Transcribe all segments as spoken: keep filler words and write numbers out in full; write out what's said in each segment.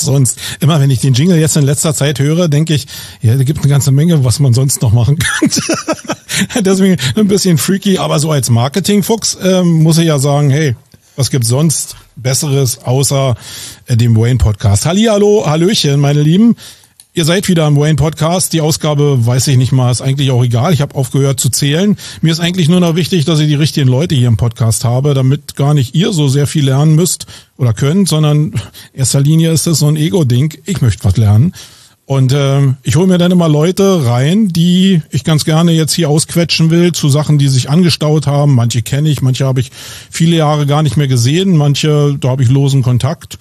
sonst. Immer wenn ich den Jingle jetzt in letzter Zeit höre, denke ich, ja, da gibt eine ganze Menge, was man sonst noch machen könnte. Deswegen ein bisschen freaky, aber so als Marketingfuchs ähm, muss ich ja sagen, hey, was gibt's sonst Besseres außer äh, dem Wayne-Podcast? Hallihallo, Hallöchen, meine Lieben. Ihr seid wieder im Wayne-Podcast. Die Ausgabe, weiß ich nicht mal, ist eigentlich auch egal. Ich habe aufgehört zu zählen. Mir ist eigentlich nur noch wichtig, dass ich die richtigen Leute hier im Podcast habe, damit gar nicht ihr so sehr viel lernen müsst oder könnt, sondern in erster Linie ist das so ein Ego-Ding. Ich möchte was lernen. Und äh, ich hole mir dann immer Leute rein, die ich ganz gerne jetzt hier ausquetschen will zu Sachen, die sich angestaut haben. Manche kenne ich, manche habe ich viele Jahre gar nicht mehr gesehen, manche, da habe ich losen Kontakt.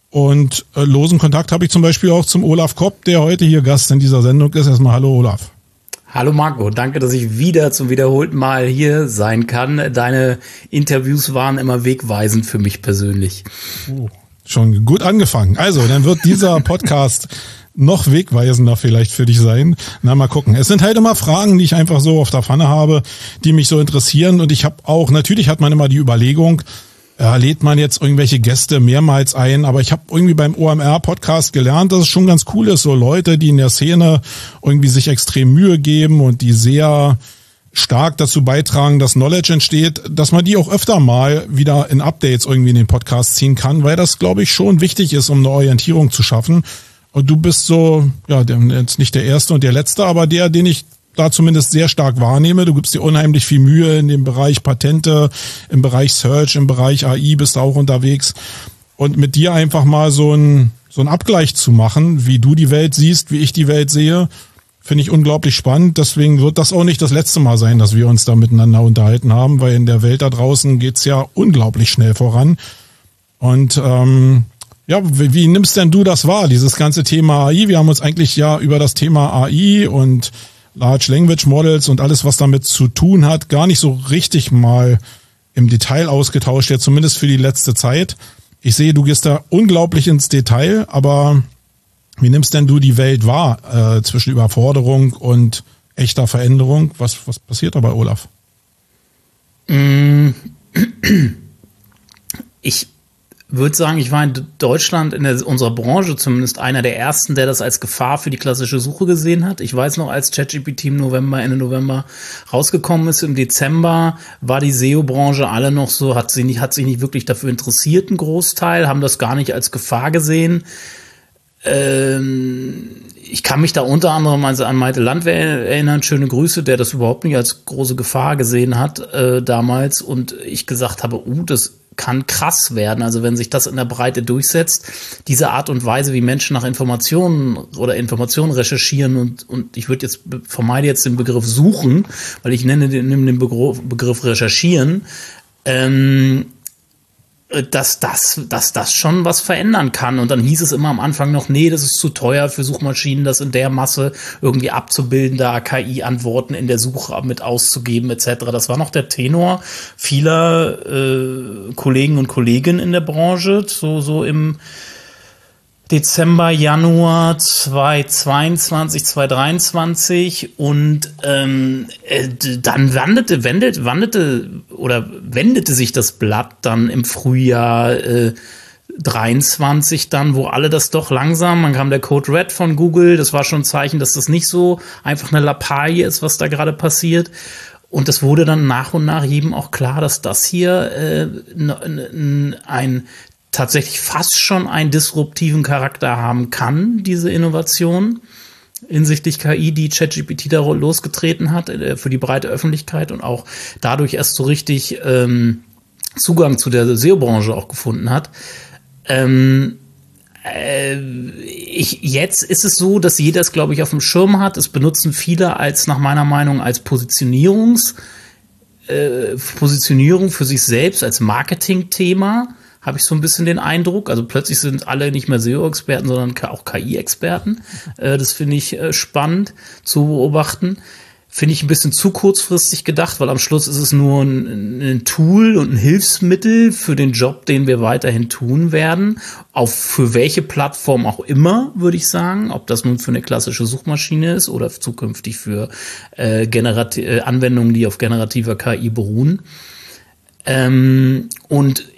Und äh, losen Kontakt habe ich zum Beispiel auch zum Olaf Kopp, der heute hier Gast in dieser Sendung ist. Erstmal hallo Olaf. Hallo Marco, danke, dass ich wieder zum wiederholten Mal hier sein kann. Deine Interviews waren immer wegweisend für mich persönlich. Oh, schon gut angefangen. Also, dann wird dieser Podcast noch wegweisender vielleicht für dich sein. Na, mal gucken. Es sind halt immer Fragen, die ich einfach so auf der Pfanne habe, die mich so interessieren. Und ich habe auch, natürlich hat man immer die Überlegung, ja, lädt man jetzt irgendwelche Gäste mehrmals ein, aber ich habe irgendwie beim O M R-Podcast gelernt, dass es schon ganz cool ist, so Leute, die in der Szene irgendwie sich extrem Mühe geben und die sehr stark dazu beitragen, dass Knowledge entsteht, dass man die auch öfter mal wieder in Updates irgendwie in den Podcast ziehen kann, weil das, glaube ich, schon wichtig ist, um eine Orientierung zu schaffen. Und du bist so, ja, jetzt nicht der Erste und der Letzte, aber der, den ich da zumindest sehr stark wahrnehme. Du gibst dir unheimlich viel Mühe in dem Bereich Patente, im Bereich Search, im Bereich A I bist du auch unterwegs. Und mit dir einfach mal so ein so ein Abgleich zu machen, wie du die Welt siehst, wie ich die Welt sehe, finde ich unglaublich spannend. Deswegen wird das auch nicht das letzte Mal sein, dass wir uns da miteinander unterhalten haben, weil in der Welt da draußen geht's ja unglaublich schnell voran. Und ähm, ja, wie, wie nimmst denn du das wahr, dieses ganze Thema A I? Wir haben uns eigentlich ja über das Thema A I und Large Language Models und alles, was damit zu tun hat, gar nicht so richtig mal im Detail ausgetauscht, ja zumindest für die letzte Zeit. Ich sehe, du gehst da unglaublich ins Detail, aber wie nimmst denn du die Welt wahr äh, zwischen Überforderung und echter Veränderung? Was, was passiert da bei Olaf? Ich würde sagen, ich war in Deutschland, in der, unserer Branche zumindest, einer der ersten, der das als Gefahr für die klassische Suche gesehen hat. Ich weiß noch, als ChatGPT im November, Ende November rausgekommen ist, im Dezember war die S E O-Branche alle noch so, hat sie nicht, hat sich nicht wirklich dafür interessiert, ein Großteil, haben das gar nicht als Gefahr gesehen. Ähm, ich kann mich da unter anderem also an Malte Landwehr erinnern, schöne Grüße, der das überhaupt nicht als große Gefahr gesehen hat äh, damals und ich gesagt habe, uh, das kann krass werden, also wenn sich das in der Breite durchsetzt, diese Art und Weise, wie Menschen nach Informationen oder Informationen recherchieren und und ich würde jetzt, vermeide jetzt den Begriff suchen, weil ich nenne den, nehme den Begriff, Begriff recherchieren, ähm, dass das, dass das schon was verändern kann. Und dann hieß es immer am Anfang noch, nee, das ist zu teuer für Suchmaschinen, das in der Masse irgendwie abzubilden, da K I-Antworten in der Suche mit auszugeben et cetera. Das war noch der Tenor vieler äh, Kollegen und Kolleginnen in der Branche, so, so im Dezember, Januar zweitausendzweiundzwanzig, zweitausenddreiundzwanzig und ähm, äh, dann wandete, wendete, wandete oder wendete sich das Blatt dann im Frühjahr äh, dreiundzwanzig dann, wo alle das doch langsam, dann kam der Code Red von Google, das war schon ein Zeichen, dass das nicht so einfach eine Lappalie ist, was da gerade passiert. Und das wurde dann nach und nach jedem auch klar, dass das hier äh, n- n- ein tatsächlich fast schon einen disruptiven Charakter haben kann, diese Innovation hinsichtlich K I, die ChatGPT da losgetreten hat, äh, für die breite Öffentlichkeit und auch dadurch erst so richtig ähm, Zugang zu der S E O-Branche auch gefunden hat. Ähm, äh, ich, jetzt ist es so, dass jeder es, glaube ich, auf dem Schirm hat. Es benutzen viele als, nach meiner Meinung, als Positionierungs, äh, Positionierung für sich selbst, als Marketing-Thema. Habe ich so ein bisschen den Eindruck. Also plötzlich sind alle nicht mehr S E O-Experten, sondern auch K I-Experten. Äh, das finde ich äh, spannend zu beobachten. Finde ich ein bisschen zu kurzfristig gedacht, weil am Schluss ist es nur ein, ein Tool und ein Hilfsmittel für den Job, den wir weiterhin tun werden. Auf für welche Plattform auch immer, würde ich sagen. Ob das nun für eine klassische Suchmaschine ist oder zukünftig für äh, Generat- äh, Anwendungen, die auf generativer K I beruhen. Ähm, und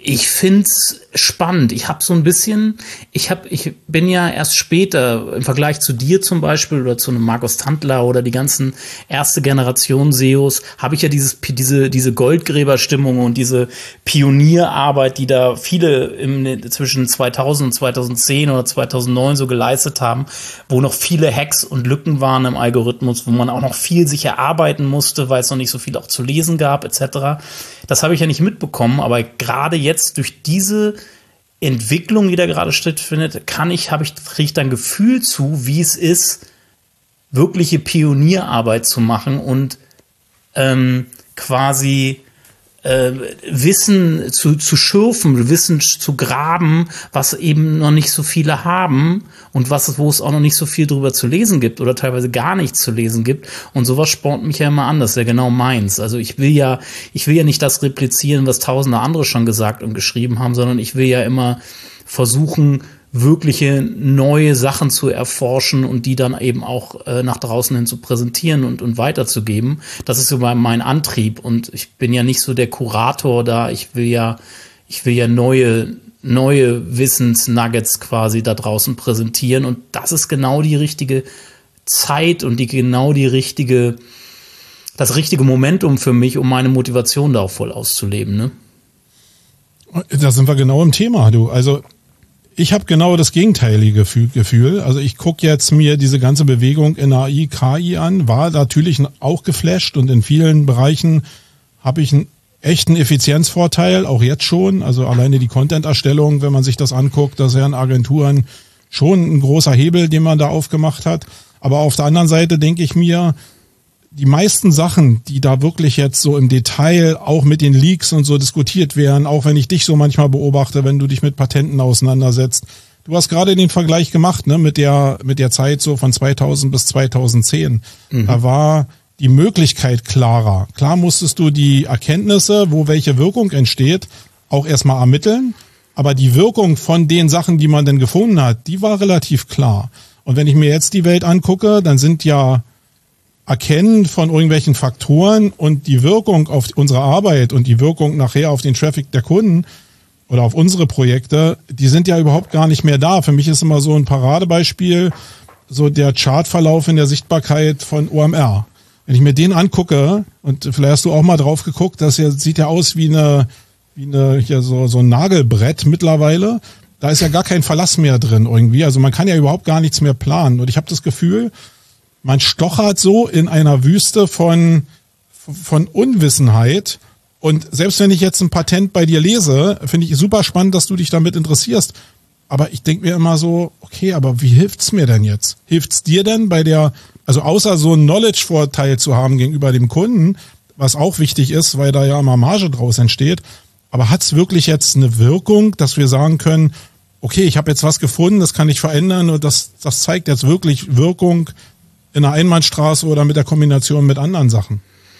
Ich find's spannend. Ich habe so ein bisschen, ich hab, ich bin ja erst später im Vergleich zu dir zum Beispiel oder zu einem Markus Tandler oder die ganzen erste Generation S E Os, habe ich ja dieses, diese, diese Goldgräberstimmung und diese Pionierarbeit, die da viele im, zwischen zweitausend und zweitausendzehn oder zweitausendneun so geleistet haben, wo noch viele Hacks und Lücken waren im Algorithmus, wo man auch noch viel sich erarbeiten musste, weil es noch nicht so viel auch zu lesen gab, et cetera. Das habe ich ja nicht mitbekommen, aber gerade jetzt durch diese Entwicklung, die da gerade stattfindet, kann ich, habe ich, kriege ich dann Gefühl zu, wie es ist, wirkliche Pionierarbeit zu machen und ähm, quasi äh, Wissen zu, zu schürfen, Wissen zu graben, was eben noch nicht so viele haben und was, wo es auch noch nicht so viel drüber zu lesen gibt oder teilweise gar nichts zu lesen gibt. Und sowas spornt mich ja immer an, das ist ja genau meins. Also ich will ja, ich will ja nicht das replizieren, was tausende andere schon gesagt und geschrieben haben, sondern ich will ja immer versuchen, wirkliche neue Sachen zu erforschen und die dann eben auch äh, nach draußen hin zu präsentieren und, und weiterzugeben. Das ist so mein, mein Antrieb und ich bin ja nicht so der Kurator da. Ich will ja, ich will ja neue, neue Wissensnuggets quasi da draußen präsentieren und das ist genau die richtige Zeit und die genau die richtige, das richtige Momentum für mich, um meine Motivation da auch voll auszuleben, ne? Da sind wir genau im Thema, du. Also ich habe genau das gegenteilige Gefühl. Also ich gucke jetzt mir diese ganze Bewegung in A I, K I an, war natürlich auch geflasht und in vielen Bereichen habe ich einen echten Effizienzvorteil, auch jetzt schon. Also alleine die Content-Erstellung, wenn man sich das anguckt, das ist ja in Agenturen schon ein großer Hebel, den man da aufgemacht hat. Aber auf der anderen Seite denke ich mir, die meisten Sachen, die da wirklich jetzt so im Detail auch mit den Leaks und so diskutiert werden, auch wenn ich dich so manchmal beobachte, wenn du dich mit Patenten auseinandersetzt. Du hast gerade den Vergleich gemacht, ne, mit der, mit der Zeit so von zweitausend bis zweitausendzehn. Mhm. Da war die Möglichkeit klarer. Klar musstest du die Erkenntnisse, wo welche Wirkung entsteht, auch erstmal ermitteln. Aber die Wirkung von den Sachen, die man denn gefunden hat, die war relativ klar. Und wenn ich mir jetzt die Welt angucke, dann sind ja Erkennen von irgendwelchen Faktoren und die Wirkung auf unsere Arbeit und die Wirkung nachher auf den Traffic der Kunden oder auf unsere Projekte, die sind ja überhaupt gar nicht mehr da. Für mich ist immer so ein Paradebeispiel so der Chartverlauf in der Sichtbarkeit von O M R. Wenn ich mir den angucke, und vielleicht hast du auch mal drauf geguckt, das hier sieht ja aus wie eine, wie eine, hier so, so ein Nagelbrett mittlerweile. Da ist ja gar kein Verlass mehr drin irgendwie. Also man kann ja überhaupt gar nichts mehr planen. Und ich habe das Gefühl, man stochert so in einer Wüste von, von Unwissenheit. Und selbst wenn ich jetzt ein Patent bei dir lese, finde ich super spannend, dass du dich damit interessierst. Aber ich denke mir immer so, okay, aber wie hilft's mir denn jetzt? Hilft's dir denn bei der, also außer so einen Knowledge-Vorteil zu haben gegenüber dem Kunden, was auch wichtig ist, weil da ja immer Marge draus entsteht. Aber hat's wirklich jetzt eine Wirkung, dass wir sagen können, okay, ich habe jetzt was gefunden, das kann ich verändern und das, das zeigt jetzt wirklich Wirkung in einer Einbahnstraße oder mit der Kombination mit anderen Sachen?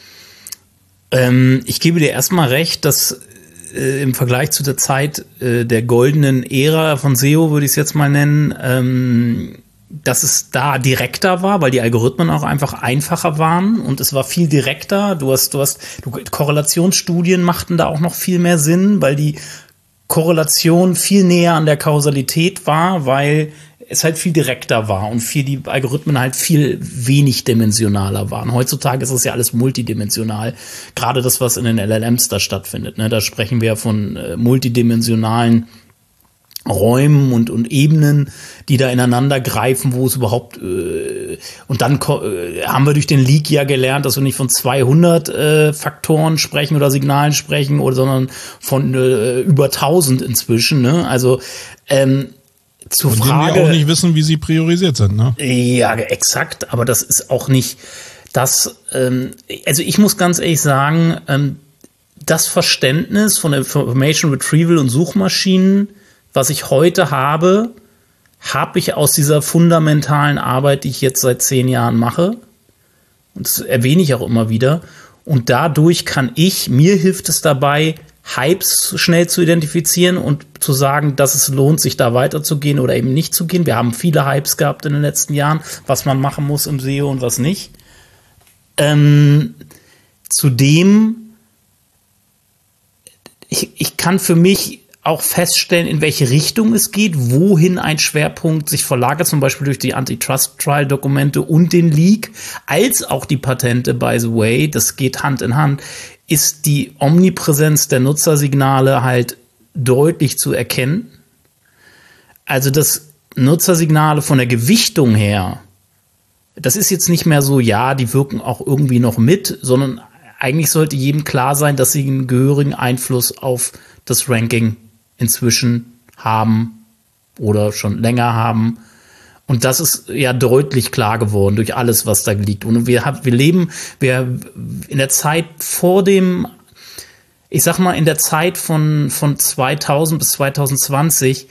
Ähm, ich gebe dir erstmal recht, dass äh, im Vergleich zu der Zeit äh, der goldenen Ära von S E O, würde ich es jetzt mal nennen, ähm, dass es da direkter war, weil die Algorithmen auch einfach einfacher waren und es war viel direkter. Du hast, du hast, du, Korrelationsstudien machten da auch noch viel mehr Sinn, weil die Korrelation viel näher an der Kausalität war, weil es halt viel direkter war und viel die Algorithmen halt viel wenig dimensionaler waren. Heutzutage ist es ja alles multidimensional. Gerade das, was in den L L Ms da stattfindet, ne? Da sprechen wir von äh, multidimensionalen Räumen und, und Ebenen, die da ineinander greifen, wo es überhaupt äh, und dann äh, haben wir durch den Leak ja gelernt, dass wir nicht von zweihundert äh, Faktoren sprechen oder Signalen sprechen, oder sondern von äh, über tausend inzwischen, ne? Also ähm, zur Von Frage, denen wir auch nicht wissen, wie sie priorisiert sind, ne? Ja, exakt, aber das ist auch nicht das, ähm, also ich muss ganz ehrlich sagen, ähm, das Verständnis von Information Retrieval und Suchmaschinen, was ich heute habe, habe ich aus dieser fundamentalen Arbeit, die ich jetzt seit zehn Jahren mache. Und das erwähne ich auch immer wieder. Und dadurch kann ich, mir hilft es dabei, Hypes schnell zu identifizieren und zu sagen, dass es lohnt, sich da weiterzugehen oder eben nicht zu gehen. Wir haben viele Hypes gehabt in den letzten Jahren, was man machen muss im S E O und was nicht. Ähm, zudem, ich, ich kann für mich auch feststellen, in welche Richtung es geht, wohin ein Schwerpunkt sich verlagert, zum Beispiel durch die Antitrust-Trial-Dokumente und den Leak, als auch die Patente, by the way, das geht Hand in Hand, ist die Omnipräsenz der Nutzersignale halt deutlich zu erkennen. Also das Nutzersignale von der Gewichtung her, das ist jetzt nicht mehr so, ja, die wirken auch irgendwie noch mit, sondern eigentlich sollte jedem klar sein, dass sie einen gehörigen Einfluss auf das Ranking inzwischen haben oder schon länger haben. Und das ist ja deutlich klar geworden durch alles, was da liegt. Und wir haben, wir leben, wir in der Zeit vor dem, ich sag mal, in der Zeit von, von zweitausend bis zwanzig zwanzig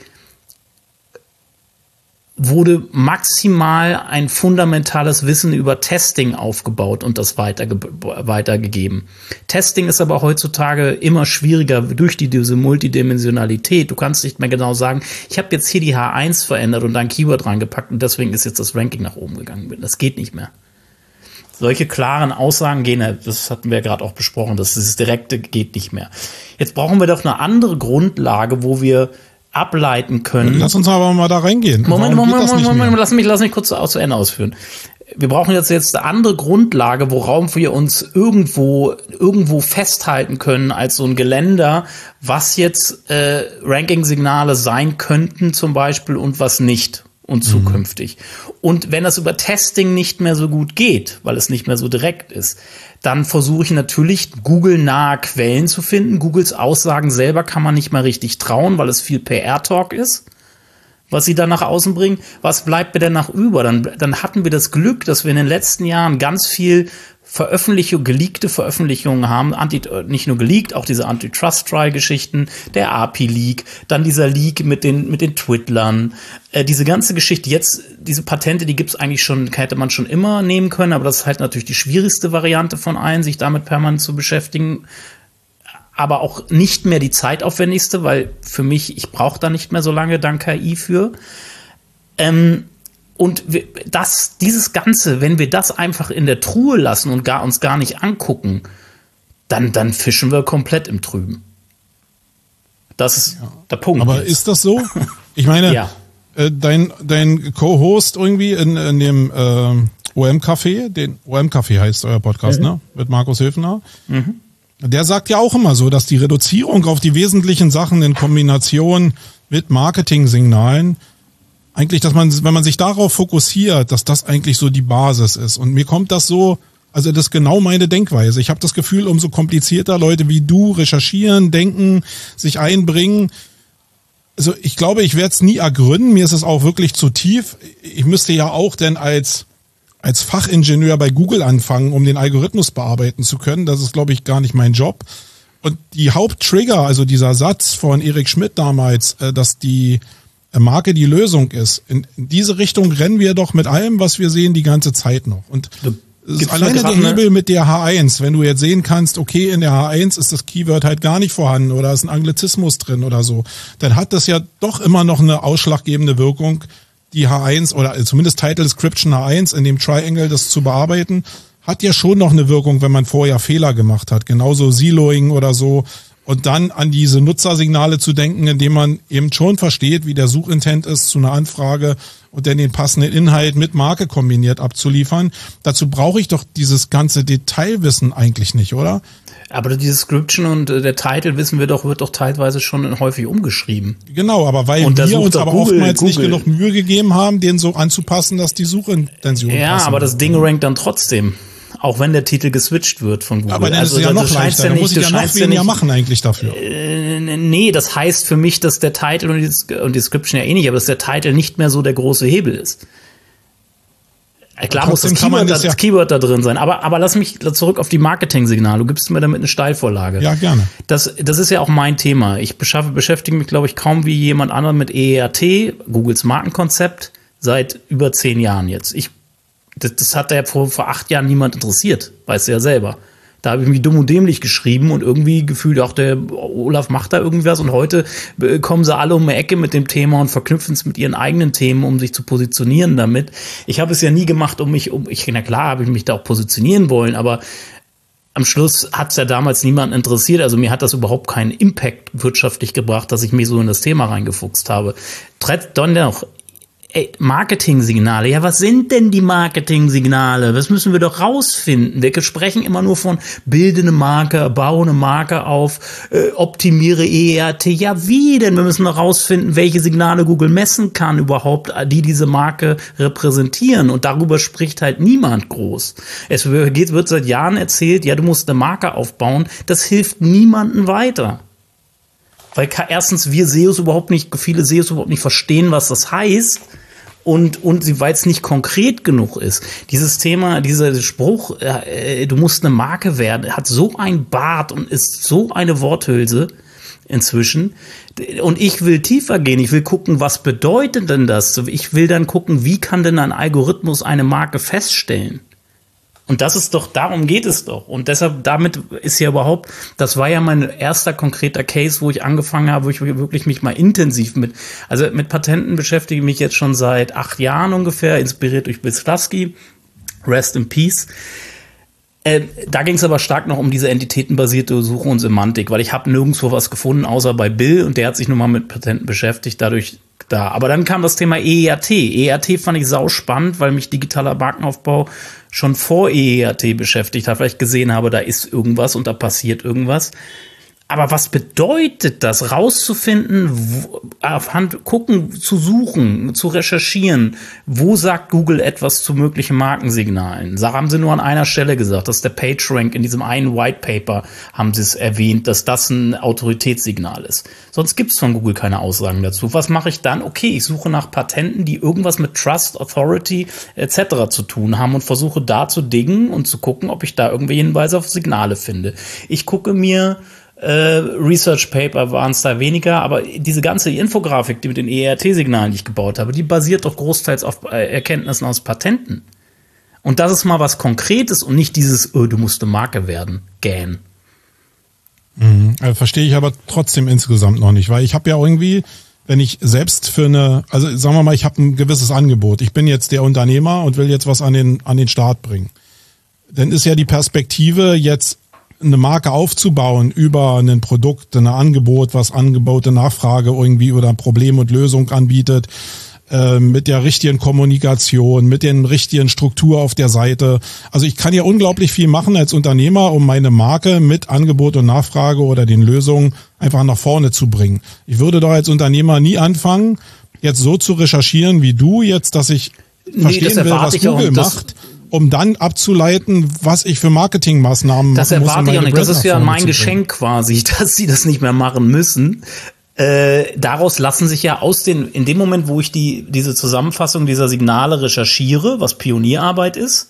wurde maximal ein fundamentales Wissen über Testing aufgebaut und das weiterge- weitergegeben. Testing ist aber heutzutage immer schwieriger durch die, diese Multidimensionalität. Du kannst nicht mehr genau sagen, ich habe jetzt hier die H eins verändert und da ein Keyword reingepackt und deswegen ist jetzt das Ranking nach oben gegangen. Das geht nicht mehr. Solche klaren Aussagen gehen, das hatten wir ja gerade auch besprochen, das ist das Direkte geht nicht mehr. Jetzt brauchen wir doch eine andere Grundlage, wo wir ableiten können. Lass uns aber mal da reingehen. Moment, Warum Moment, Moment, Moment, lass mich, lass mich kurz zu Ende ausführen. Wir brauchen jetzt jetzt eine andere Grundlage, worauf wir uns irgendwo, irgendwo festhalten können als so ein Geländer, was jetzt äh, Ranking-Signale sein könnten zum Beispiel und was nicht und zukünftig. Mhm. Und wenn das über Testing nicht mehr so gut geht, weil es nicht mehr so direkt ist, dann versuche ich natürlich, Google-nahe Quellen zu finden. Googles Aussagen selber kann man nicht mehr richtig trauen, weil es viel P R-Talk ist, was sie dann nach außen bringen. Was bleibt mir denn nach über? Dann, dann hatten wir das Glück, dass wir in den letzten Jahren ganz viel Veröffentlichung, geleakte Veröffentlichungen haben, Anti, nicht nur geleakt, auch diese Antitrust-Trial-Geschichten, der A P I-Leak, dann dieser Leak mit den, mit den Twitlern, äh, diese ganze Geschichte, jetzt, diese Patente, die gibt's eigentlich schon, hätte man schon immer nehmen können, aber das ist halt natürlich die schwierigste Variante von allen, sich damit permanent zu beschäftigen, aber auch nicht mehr die zeitaufwendigste, weil für mich, ich brauche da nicht mehr so lange dank K I für. Ähm, Und das, dieses Ganze, wenn wir das einfach in der Truhe lassen und gar, uns gar nicht angucken, dann, dann fischen wir komplett im Trüben. Das ist ja der Punkt. Aber jetzt. Ist das so? Ich meine, ja. äh, dein, dein Co-Host irgendwie in, in dem äh, O M-Café, den O M-Café heißt euer Podcast, mhm. ne? Mit Markus Höfner. Mhm. Der sagt ja auch immer so, dass die Reduzierung auf die wesentlichen Sachen in Kombination mit Marketing-Signalen eigentlich, dass man, wenn man sich darauf fokussiert, dass das eigentlich so die Basis ist. Und mir kommt das so, also das ist genau meine Denkweise. Ich habe das Gefühl, umso komplizierter Leute wie du recherchieren, denken, sich einbringen. Also ich glaube, ich werde es nie ergründen. Mir ist es auch wirklich zu tief. Ich müsste ja auch denn als als Fachingenieur bei Google anfangen, um den Algorithmus bearbeiten zu können. Das ist, glaube ich, gar nicht mein Job. Und die Haupttrigger, also dieser Satz von Erik Schmidt damals, dass die Marke die Lösung ist. In diese Richtung rennen wir doch mit allem, was wir sehen, die ganze Zeit noch. Und es ist alleine der Hebel mit der H eins, wenn du jetzt sehen kannst, okay, in der H eins ist das Keyword halt gar nicht vorhanden oder ist ein Anglizismus drin oder so, dann hat das ja doch immer noch eine ausschlaggebende Wirkung, die H eins oder zumindest Title Description H eins in dem Triangle, das zu bearbeiten, hat ja schon noch eine Wirkung, wenn man vorher Fehler gemacht hat. Genauso Siloing oder so. Und dann an diese Nutzersignale zu denken, indem man eben schon versteht, wie der Suchintent ist zu einer Anfrage und dann den passenden Inhalt mit Marke kombiniert abzuliefern. Dazu brauche ich doch dieses ganze Detailwissen eigentlich nicht, oder? Aber die Description und der Titel, wissen wir doch, wird doch teilweise schon häufig umgeschrieben. Genau, aber weil wir uns aber Google, oftmals Google. nicht genug Mühe gegeben haben, den so anzupassen, dass die Suchintention passt. Ja, aber das Ding rankt dann trotzdem. Auch wenn der Titel geswitcht wird von Google. Aber dann also, ist es ja noch leichter, dann muss ich ja noch weniger ja machen eigentlich dafür. Äh, nee, das heißt für mich, dass der Titel und die, und die Description ja eh nicht, aber dass der Titel nicht mehr so der große Hebel ist. Klar muss das Keyword, das, das Keyword da drin sein, aber, aber lass mich zurück auf die Marketing-Signale. Du gibst mir damit eine Steilvorlage. Ja, gerne. Das, das ist ja auch mein Thema. Ich beschaffe, beschäftige mich, glaube ich, kaum wie jemand anderem mit E E R T, Googles Markenkonzept, seit über zehn Jahren jetzt. Ich Das, das hat ja vor, vor acht Jahren niemand interessiert, weißt du ja selber. Da habe ich mich dumm und dämlich geschrieben und irgendwie gefühlt, auch der Olaf macht da irgendwas und heute kommen sie alle um die Ecke mit dem Thema und verknüpfen es mit ihren eigenen Themen, um sich zu positionieren damit. Ich habe es ja nie gemacht, um mich, um ich, na klar, habe ich mich da auch positionieren wollen, aber am Schluss hat es ja damals niemanden interessiert. Also mir hat das überhaupt keinen Impact wirtschaftlich gebracht, dass ich mich so in das Thema reingefuchst habe. Dennoch, ey, Marketingsignale. Ja, was sind denn die Marketingsignale? Das müssen wir doch rausfinden. Wir sprechen immer nur von bilde eine Marke, baue eine Marke auf, äh, optimiere E R T. Ja, wie denn? Wir müssen doch rausfinden, welche Signale Google messen kann überhaupt, die diese Marke repräsentieren. Und darüber spricht halt niemand groß. Es wird, wird seit Jahren erzählt, ja, du musst eine Marke aufbauen. Das hilft niemandem weiter. Weil erstens wir S E Os überhaupt nicht, viele S E Os überhaupt nicht verstehen, was das heißt. Und, und weil es nicht konkret genug ist. Dieses Thema, dieser Spruch, äh, du musst eine Marke werden, hat so ein Bart und ist so eine Worthülse inzwischen. Und ich will tiefer gehen. Ich will gucken, was bedeutet denn das? Ich will dann gucken, wie kann denn ein Algorithmus eine Marke feststellen? Und das ist doch, darum geht es doch. Und deshalb, damit ist ja überhaupt, das war ja mein erster konkreter Case, wo ich angefangen habe, wo ich wirklich mich mal intensiv mit, also mit Patenten beschäftige ich mich jetzt schon seit acht Jahren ungefähr, inspiriert durch Bill Slawski, Rest in Peace. Äh, da ging es aber stark noch um diese entitätenbasierte Suche und Semantik, weil ich habe nirgendwo was gefunden, außer bei Bill, und der hat sich nun mal mit Patenten beschäftigt, dadurch da. Aber dann kam das Thema E R T. E R T fand ich sau spannend, weil mich digitaler Markenaufbau schon vor E R T beschäftigt hat, weil ich gesehen habe, da ist irgendwas und da passiert irgendwas. Aber was bedeutet das, rauszufinden, wo, auf Hand gucken, zu suchen, zu recherchieren? Wo sagt Google etwas zu möglichen Markensignalen? Da haben sie nur an einer Stelle gesagt, das ist der PageRank, in diesem einen White Paper haben sie es erwähnt, dass das ein Autoritätssignal ist. Sonst gibt es von Google keine Aussagen dazu. Was mache ich dann? Okay, ich suche nach Patenten, die irgendwas mit Trust, Authority et cetera zu tun haben und versuche da zu dingen und zu gucken, ob ich da irgendwelche Hinweise auf Signale finde. Ich gucke mir Uh, Research Paper waren es da weniger, aber diese ganze Infografik, die mit den E R T-Signalen, die ich gebaut habe, die basiert doch großteils auf äh, Erkenntnissen aus Patenten. Und das ist mal was Konkretes und nicht dieses, oh, du musst eine Marke werden, gähn. Mhm. Also verstehe ich aber trotzdem insgesamt noch nicht, weil ich habe ja irgendwie, wenn ich selbst für eine, also sagen wir mal, ich habe ein gewisses Angebot, ich bin jetzt der Unternehmer und will jetzt was an den, an den Start bringen, dann ist ja die Perspektive jetzt eine Marke aufzubauen über ein Produkt, ein Angebot, was Angebot und Nachfrage irgendwie oder Problem und Lösung anbietet, äh, mit der richtigen Kommunikation, mit den richtigen Struktur auf der Seite. Also ich kann ja unglaublich viel machen als Unternehmer, um meine Marke mit Angebot und Nachfrage oder den Lösungen einfach nach vorne zu bringen. Ich würde doch als Unternehmer nie anfangen, jetzt so zu recherchieren wie du jetzt, dass ich nee, verstehen will, was Google macht, um dann abzuleiten, was ich für Marketingmaßnahmen das machen muss. Das erwarte ich auch nicht. Das ist ja mein Geschenk quasi, dass sie das nicht mehr machen müssen. Äh, daraus lassen sich ja aus den, in dem Moment, wo ich die diese Zusammenfassung dieser Signale recherchiere, was Pionierarbeit ist,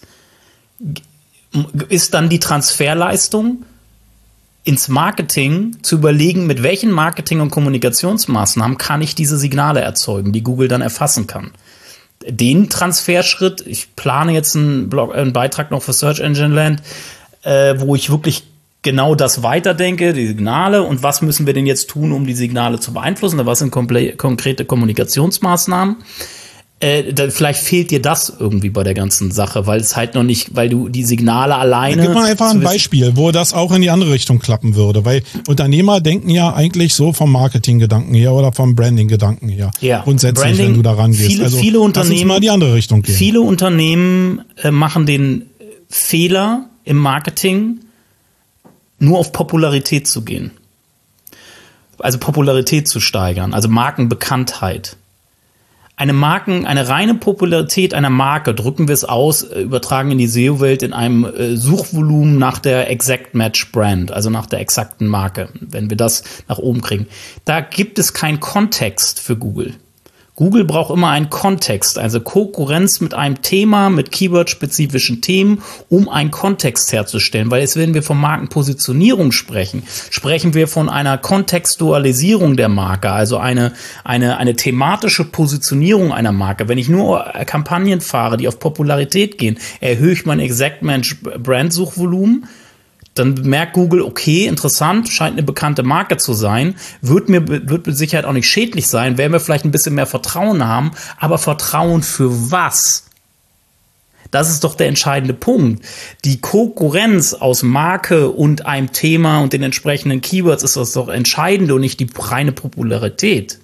ist dann die Transferleistung ins Marketing zu überlegen, mit welchen Marketing- und Kommunikationsmaßnahmen kann ich diese Signale erzeugen, die Google dann erfassen kann. Den Transferschritt, ich plane jetzt einen, Blog, einen Beitrag noch für Search Engine Land, äh, wo ich wirklich genau das weiterdenke, die Signale und was müssen wir denn jetzt tun, um die Signale zu beeinflussen, was sind komple- konkrete Kommunikationsmaßnahmen. Äh, da, vielleicht fehlt dir das irgendwie bei der ganzen Sache, weil es halt noch nicht, weil du die Signale alleine... Gib mal einfach ein Beispiel, wo das auch in die andere Richtung klappen würde, weil Unternehmer denken ja eigentlich so vom Marketing-Gedanken her oder vom Branding-Gedanken her. Ja. Grundsätzlich, Branding, wenn du da rangehst. Viele, also, viele Unternehmen, lass uns mal in die andere Richtung gehen. Viele Unternehmen äh, machen den Fehler im Marketing, nur auf Popularität zu gehen. Also Popularität zu steigern, also Markenbekanntheit. Eine Marken, eine reine Popularität einer Marke, drücken wir es aus, übertragen in die S E O-Welt in einem äh, Suchvolumen nach der Exact Match Brand, also nach der exakten Marke, wenn wir das nach oben kriegen. Da gibt es keinen Kontext für Google. Google braucht immer einen Kontext, also Konkurrenz mit einem Thema, mit Keyword-spezifischen Themen, um einen Kontext herzustellen. Weil jetzt, wenn wir von Markenpositionierung sprechen, sprechen wir von einer Kontextualisierung der Marke, also eine, eine, eine thematische Positionierung einer Marke. Wenn ich nur Kampagnen fahre, die auf Popularität gehen, erhöhe ich mein Exact Match Brand-Suchvolumen. Dann merkt Google, okay, interessant, scheint eine bekannte Marke zu sein, wird mir wird mit Sicherheit auch nicht schädlich sein, werden wir vielleicht ein bisschen mehr Vertrauen haben, aber Vertrauen für was? Das ist doch der entscheidende Punkt. Die Konkurrenz aus Marke und einem Thema und den entsprechenden Keywords ist das doch Entscheidende und nicht die reine Popularität.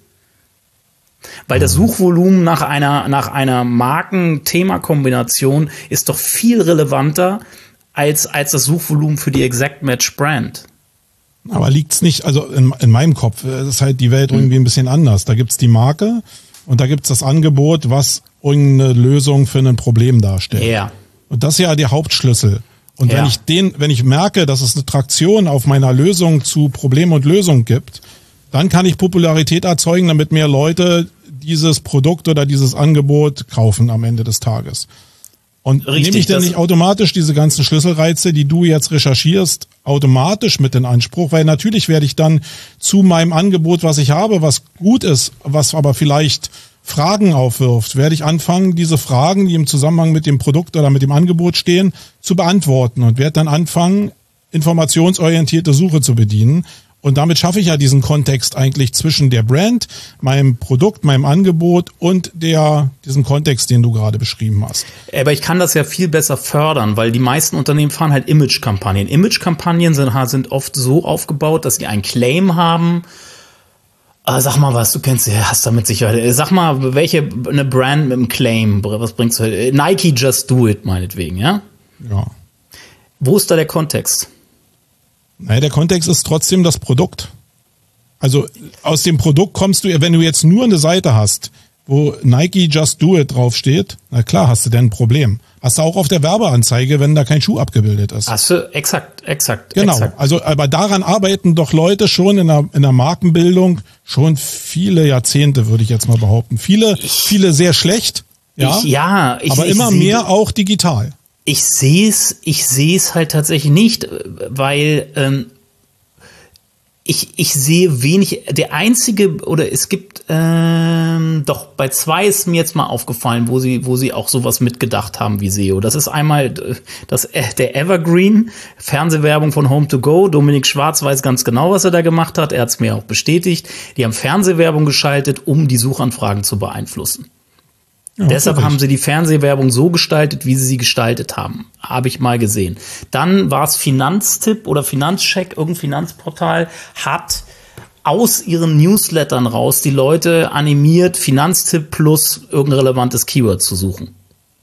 Weil das Suchvolumen nach einer, nach einer Marken-Thema-Kombination ist doch viel relevanter als, als das Suchvolumen für die Exact Match Brand. Aber liegt's nicht, also in, in meinem Kopf ist halt die Welt irgendwie ein bisschen anders. Da gibt's die Marke und da gibt's das Angebot, was irgendeine Lösung für ein Problem darstellt. Ja. Und das ist ja der Hauptschlüssel. Und Ja. wenn ich den, wenn ich merke, dass es eine Traktion auf meiner Lösung zu Problem und Lösung gibt, dann kann ich Popularität erzeugen, damit mehr Leute dieses Produkt oder dieses Angebot kaufen am Ende des Tages. Und Richtig, nehme ich denn das- nicht automatisch diese ganzen Schlüsselreize, die du jetzt recherchierst, automatisch mit in Anspruch? Weil natürlich werde ich dann zu meinem Angebot, was ich habe, was gut ist, was aber vielleicht Fragen aufwirft, werde ich anfangen, diese Fragen, die im Zusammenhang mit dem Produkt oder mit dem Angebot stehen, zu beantworten und werde dann anfangen, informationsorientierte Suche zu bedienen. Und damit schaffe ich ja diesen Kontext eigentlich zwischen der Brand, meinem Produkt, meinem Angebot und der, diesem Kontext, den du gerade beschrieben hast. Aber ich kann das ja viel besser fördern, weil die meisten Unternehmen fahren halt Image-Kampagnen. Image-Kampagnen sind, sind oft so aufgebaut, dass sie einen Claim haben. Ah, sag mal was, du kennst, hast damit sicher. Sag mal, welche eine Brand mit einem Claim, was bringst du? Nike Just Do It, meinetwegen, ja? Ja. Wo ist da der Kontext? Naja, der Kontext ist trotzdem das Produkt. Also aus dem Produkt kommst du, wenn du jetzt nur eine Seite hast, wo Nike Just Do It draufsteht, na klar, hast du denn ein Problem. Hast du auch auf der Werbeanzeige, wenn da kein Schuh abgebildet ist. Hast du, exakt, exakt. Genau, exakt. also aber daran arbeiten doch Leute schon in der, in der Markenbildung schon viele Jahrzehnte, würde ich jetzt mal behaupten. Viele, viele sehr schlecht, ja, Ich, ja, ich, aber ich immer seh- mehr auch digital. Ich sehe es, ich sehe es halt tatsächlich nicht, weil ähm, ich, ich sehe wenig. Der einzige, oder es gibt ähm, doch bei zwei ist mir jetzt mal aufgefallen, wo sie, wo sie auch sowas mitgedacht haben wie S E O. Das ist einmal das, der Evergreen Fernsehwerbung von Home to Go. Dominik Schwarz weiß ganz genau, was er da gemacht hat. Er hat es mir auch bestätigt. Die haben Fernsehwerbung geschaltet, um die Suchanfragen zu beeinflussen. Ja, Deshalb wirklich. haben sie die Fernsehwerbung so gestaltet, wie sie sie gestaltet haben. Habe ich mal gesehen. Dann war es Finanztipp oder Finanzcheck, irgendein Finanzportal hat aus ihren Newslettern raus die Leute animiert, Finanztipp plus irgendein relevantes Keyword zu suchen.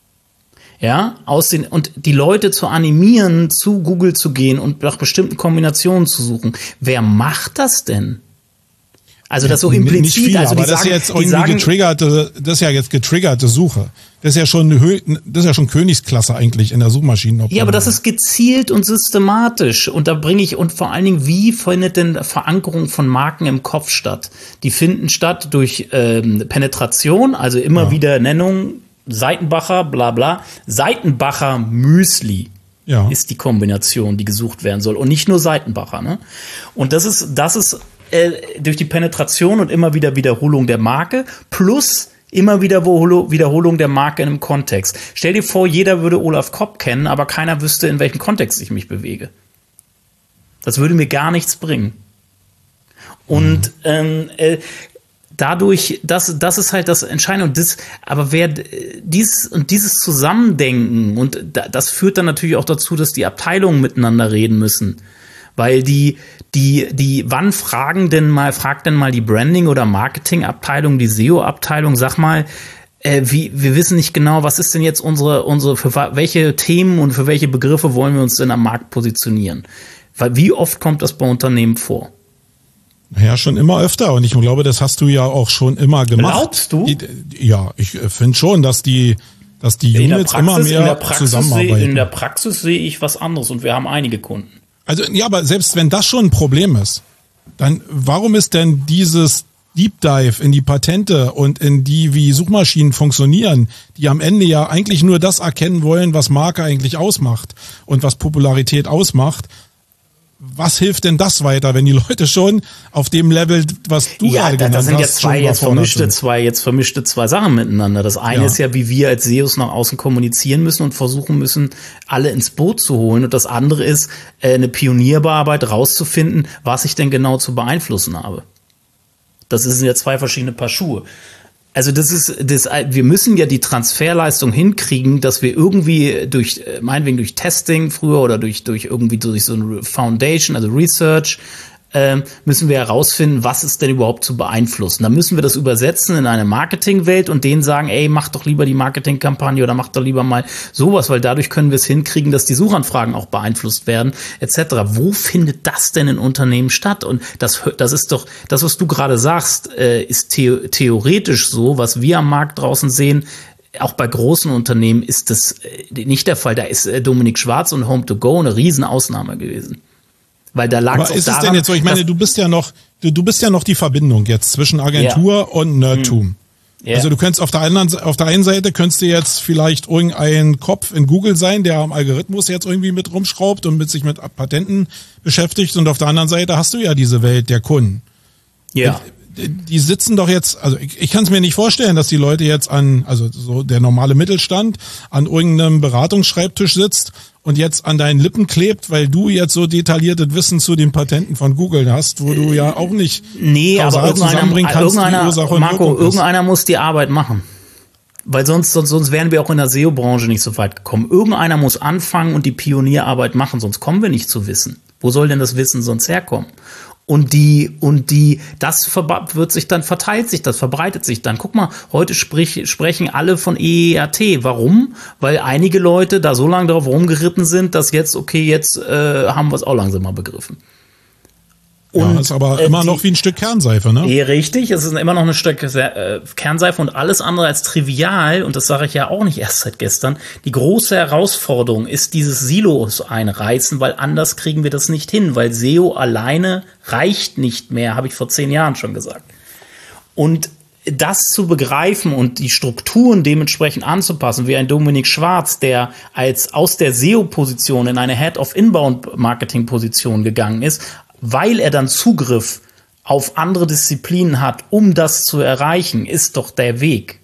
Ja, aus den, und die Leute zu animieren, zu Google zu gehen und nach bestimmten Kombinationen zu suchen. Wer macht das denn? Also das so implizit, Nicht viel, also die aber das sagen, ist jetzt die irgendwie sagen, getriggerte, das ist ja jetzt getriggerte Suche. Das ist ja schon eine Höhe, das ist ja schon Königsklasse eigentlich in der Suchmaschinenoptimierung. ja, aber das ist gezielt und systematisch. Und da bringe ich, und vor allen Dingen, wie findet denn Verankerung von Marken im Kopf statt? Die finden statt durch ähm, Penetration, also immer Ja. wieder Nennung, Seitenbacher, bla bla. Seitenbacher Müsli Ja. ist die Kombination, die gesucht werden soll. Und nicht nur Seitenbacher. Ne? Und das ist, das ist äh, durch die Penetration und immer wieder Wiederholung der Marke plus immer wieder Wiederholung der Marke in einem Kontext. Stell dir vor, jeder würde Olaf Kopp kennen, aber keiner wüsste, in welchem Kontext ich mich bewege. Das würde mir gar nichts bringen. Und mhm. ähm, äh, dadurch, das, das ist halt das Entscheidende. Und das, aber wer dies und dieses Zusammendenken, und das führt dann natürlich auch dazu, dass die Abteilungen miteinander reden müssen. Weil die, die, die, wann fragen denn mal, fragt denn mal die Branding- oder Marketingabteilung, die S E O-Abteilung, sag mal, äh, wie, wir wissen nicht genau, was ist denn jetzt unsere, unsere, für welche Themen und für welche Begriffe wollen wir uns denn am Markt positionieren? Weil wie oft kommt das bei Unternehmen vor? Ja, schon immer öfter. Und ich glaube, das hast du ja auch schon immer gemacht. Glaubst du? Ja, ich finde schon, dass die, dass die Units Praxis, immer mehr in der Praxis zusammenarbeiten. Seh, in der Praxis sehe ich was anderes und wir haben einige Kunden. Also, ja, aber selbst wenn das schon ein Problem ist, dann warum ist denn dieses Deep Dive in die Patente und in die, wie Suchmaschinen funktionieren, die am Ende ja eigentlich nur das erkennen wollen, was Marke eigentlich ausmacht und was Popularität ausmacht? Was hilft denn das weiter, wenn die Leute schon auf dem Level, was du ja, gerade da, genannt das sind hast, jetzt zwei schon jetzt überfordert vermischte sind? zwei jetzt vermischte zwei Sachen miteinander. Das eine Ja. ist ja, wie wir als S E Os nach außen kommunizieren müssen und versuchen müssen, alle ins Boot zu holen. Und das andere ist, äh, eine Pionierarbeit rauszufinden, was ich denn genau zu beeinflussen habe. Das sind ja zwei verschiedene Paar Schuhe. Also das ist, das, wir müssen ja die Transferleistung hinkriegen, dass wir irgendwie durch, meinetwegen durch Testing früher oder durch, durch irgendwie durch so eine Foundation, also Research, äh, müssen wir herausfinden, was ist denn überhaupt zu beeinflussen. Da müssen wir das übersetzen in eine Marketingwelt und denen sagen, ey, mach doch lieber die Marketingkampagne oder mach doch lieber mal sowas, weil dadurch können wir es hinkriegen, dass die Suchanfragen auch beeinflusst werden, et cetera. Wo findet das denn in Unternehmen statt? Und das, das ist doch, das, was du gerade sagst, äh, ist the- theoretisch so, was wir am Markt draußen sehen. Auch bei großen Unternehmen ist das nicht der Fall. Da ist Dominik Schwarz und Home to Go eine Riesenausnahme gewesen. Weil da lag Aber ist es denn jetzt so, ich meine, du bist ja noch, du, du bist ja noch die Verbindung jetzt zwischen Agentur ja. und Nerdtum. Ja. Also du könntest auf der anderen, auf der einen Seite könntest du jetzt vielleicht irgendein Kopf in Google sein, der am Algorithmus jetzt irgendwie mit rumschraubt und mit sich mit Patenten beschäftigt, und auf der anderen Seite hast du ja diese Welt der Kunden. Ja. Die, die sitzen doch jetzt, also ich, ich kann es mir nicht vorstellen, dass die Leute jetzt an, also so der normale Mittelstand, an irgendeinem Beratungsschreibtisch sitzt und jetzt an deinen Lippen klebt, weil du jetzt so detailliertes Wissen zu den Patenten von Google hast, wo du ja auch nicht nee, aber zusammenbringen kannst, irgendeiner, die Ursache und Marco, Wirkung ist. Irgendeiner muss die Arbeit machen. Weil sonst, sonst, sonst wären wir auch in der S E O-Branche nicht so weit gekommen. Irgendeiner muss anfangen und die Pionierarbeit machen, sonst kommen wir nicht zu Wissen. Wo soll denn das Wissen sonst herkommen? Und die, und die, das wird sich dann, verteilt sich das, verbreitet sich dann. Guck mal, heute sprich, sprechen alle von E E A T. Warum? Weil einige Leute da so lange drauf rumgeritten sind, dass jetzt, okay, jetzt äh, haben wir es auch langsam mal begriffen. Und, ja, ist aber äh, immer die, noch wie ein Stück Kernseife, ne? Eh, richtig, es ist immer noch ein Stück äh, Kernseife und alles andere als trivial, und das sage ich ja auch nicht erst seit gestern. Die große Herausforderung ist dieses Silos einreißen, weil anders kriegen wir das nicht hin, weil S E O alleine reicht nicht mehr, habe ich vor zehn Jahren schon gesagt. Und das zu begreifen und die Strukturen dementsprechend anzupassen, wie ein Dominik Schwarz, der als aus der S E O-Position in eine Head-of-Inbound-Marketing-Position gegangen ist, weil er dann Zugriff auf andere Disziplinen hat, um das zu erreichen, ist doch der Weg.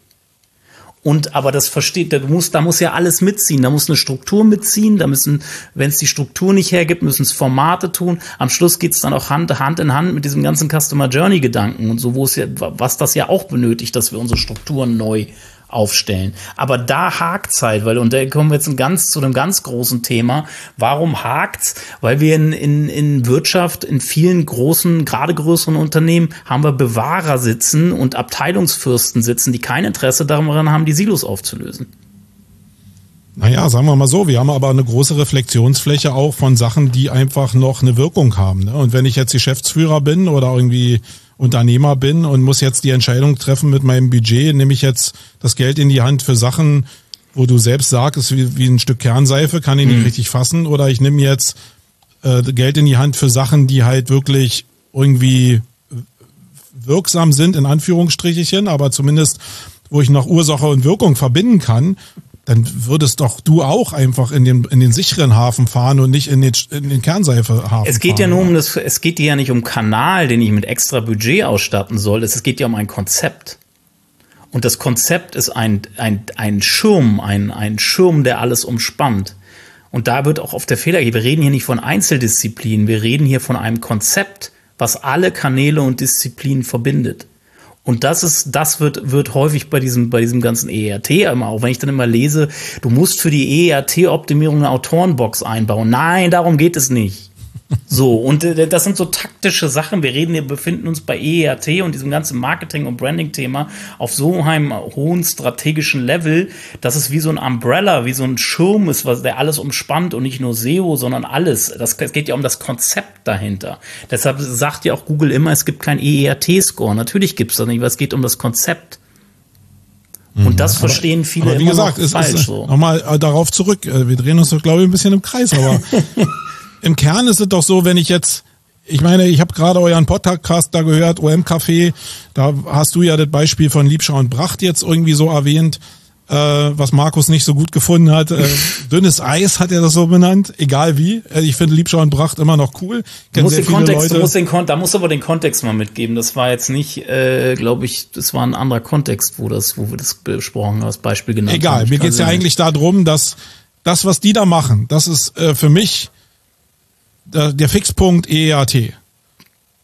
Und aber das versteht, da muss, da muss ja alles mitziehen, da muss eine Struktur mitziehen, da müssen, wenn es die Struktur nicht hergibt, müssen es Formate tun. Am Schluss geht's dann auch Hand, Hand in Hand mit diesem ganzen Customer Journey Gedanken und so, wo es ja, was das ja auch benötigt, dass wir unsere Strukturen neu aufstellen. Aber da hakt's halt, weil, und da kommen wir jetzt ein ganz, zu einem ganz großen Thema. Warum hakt's? Weil wir in, in, in Wirtschaft, in vielen großen, gerade größeren Unternehmen, haben wir Bewahrer sitzen und Abteilungsfürsten sitzen, die kein Interesse daran haben, die Silos aufzulösen. Naja, sagen wir mal so, wir haben aber eine große Reflexionsfläche auch von Sachen, die einfach noch eine Wirkung haben. Ne? Und wenn ich jetzt Geschäftsführer bin oder irgendwie Unternehmer bin und muss jetzt die Entscheidung treffen mit meinem Budget, nehme ich jetzt das Geld in die Hand für Sachen, wo du selbst sagst, es ist wie, wie ein Stück Kernseife, kann ich nicht mhm. richtig fassen, oder ich nehme jetzt äh, Geld in die Hand für Sachen, die halt wirklich irgendwie wirksam sind, in Anführungsstrichen, aber zumindest, wo ich noch Ursache und Wirkung verbinden kann, dann würdest doch du auch einfach in den, in den sicheren Hafen fahren und nicht in den, in den Kernseife-Hafen. Es geht fahren, ja nur oder? um das, es geht ja nicht um Kanal, den ich mit extra Budget ausstatten soll. Es geht ja um ein Konzept. Und das Konzept ist ein, ein, ein Schirm, ein, ein Schirm, der alles umspannt. Und da wird auch auf der Fehler, wir reden hier nicht von Einzeldisziplinen, wir reden hier von einem Konzept, was alle Kanäle und Disziplinen verbindet. Und das ist, das wird, wird häufig bei diesem, bei diesem ganzen E E A T immer, auch wenn ich dann immer lese, du musst für die E E A T-Optimierung eine Autorenbox einbauen. Nein, darum geht es nicht. So, und äh, das sind so taktische Sachen. Wir reden, wir befinden uns bei E E A T und diesem ganzen Marketing- und Branding-Thema auf so einem hohen strategischen Level, dass es wie so ein Umbrella, wie so ein Schirm ist, was der alles umspannt und nicht nur S E O, sondern alles. Das, es geht ja um das Konzept dahinter. Deshalb sagt ja auch Google immer, es gibt kein E E A T-Score. Natürlich gibt es das nicht, weil es geht um das Konzept. Und das aber, verstehen viele aber wie immer gesagt, noch es falsch. Ist, so. Nochmal darauf zurück. Wir drehen uns doch, glaube ich, ein bisschen im Kreis, aber im Kern ist es doch so, wenn ich jetzt, ich meine, ich habe gerade euren Podcast da gehört, O M-Café, da hast du ja das Beispiel von Liebscher und Bracht jetzt irgendwie so erwähnt, äh, was Markus nicht so gut gefunden hat. Äh, dünnes Eis hat er das so benannt, egal wie. Ich finde Liebscher und Bracht immer noch cool. Du musst den Kontext, du musst den Kon- da musst du aber den Kontext mal mitgeben. Das war jetzt nicht, äh, glaube ich, das war ein anderer Kontext, wo das, wo wir das besprochen haben, das Beispiel genannt egal, haben. Egal, mir geht's ja eigentlich darum, dass das, was die da machen, das ist äh, für mich der Fixpunkt E E A T. Ja,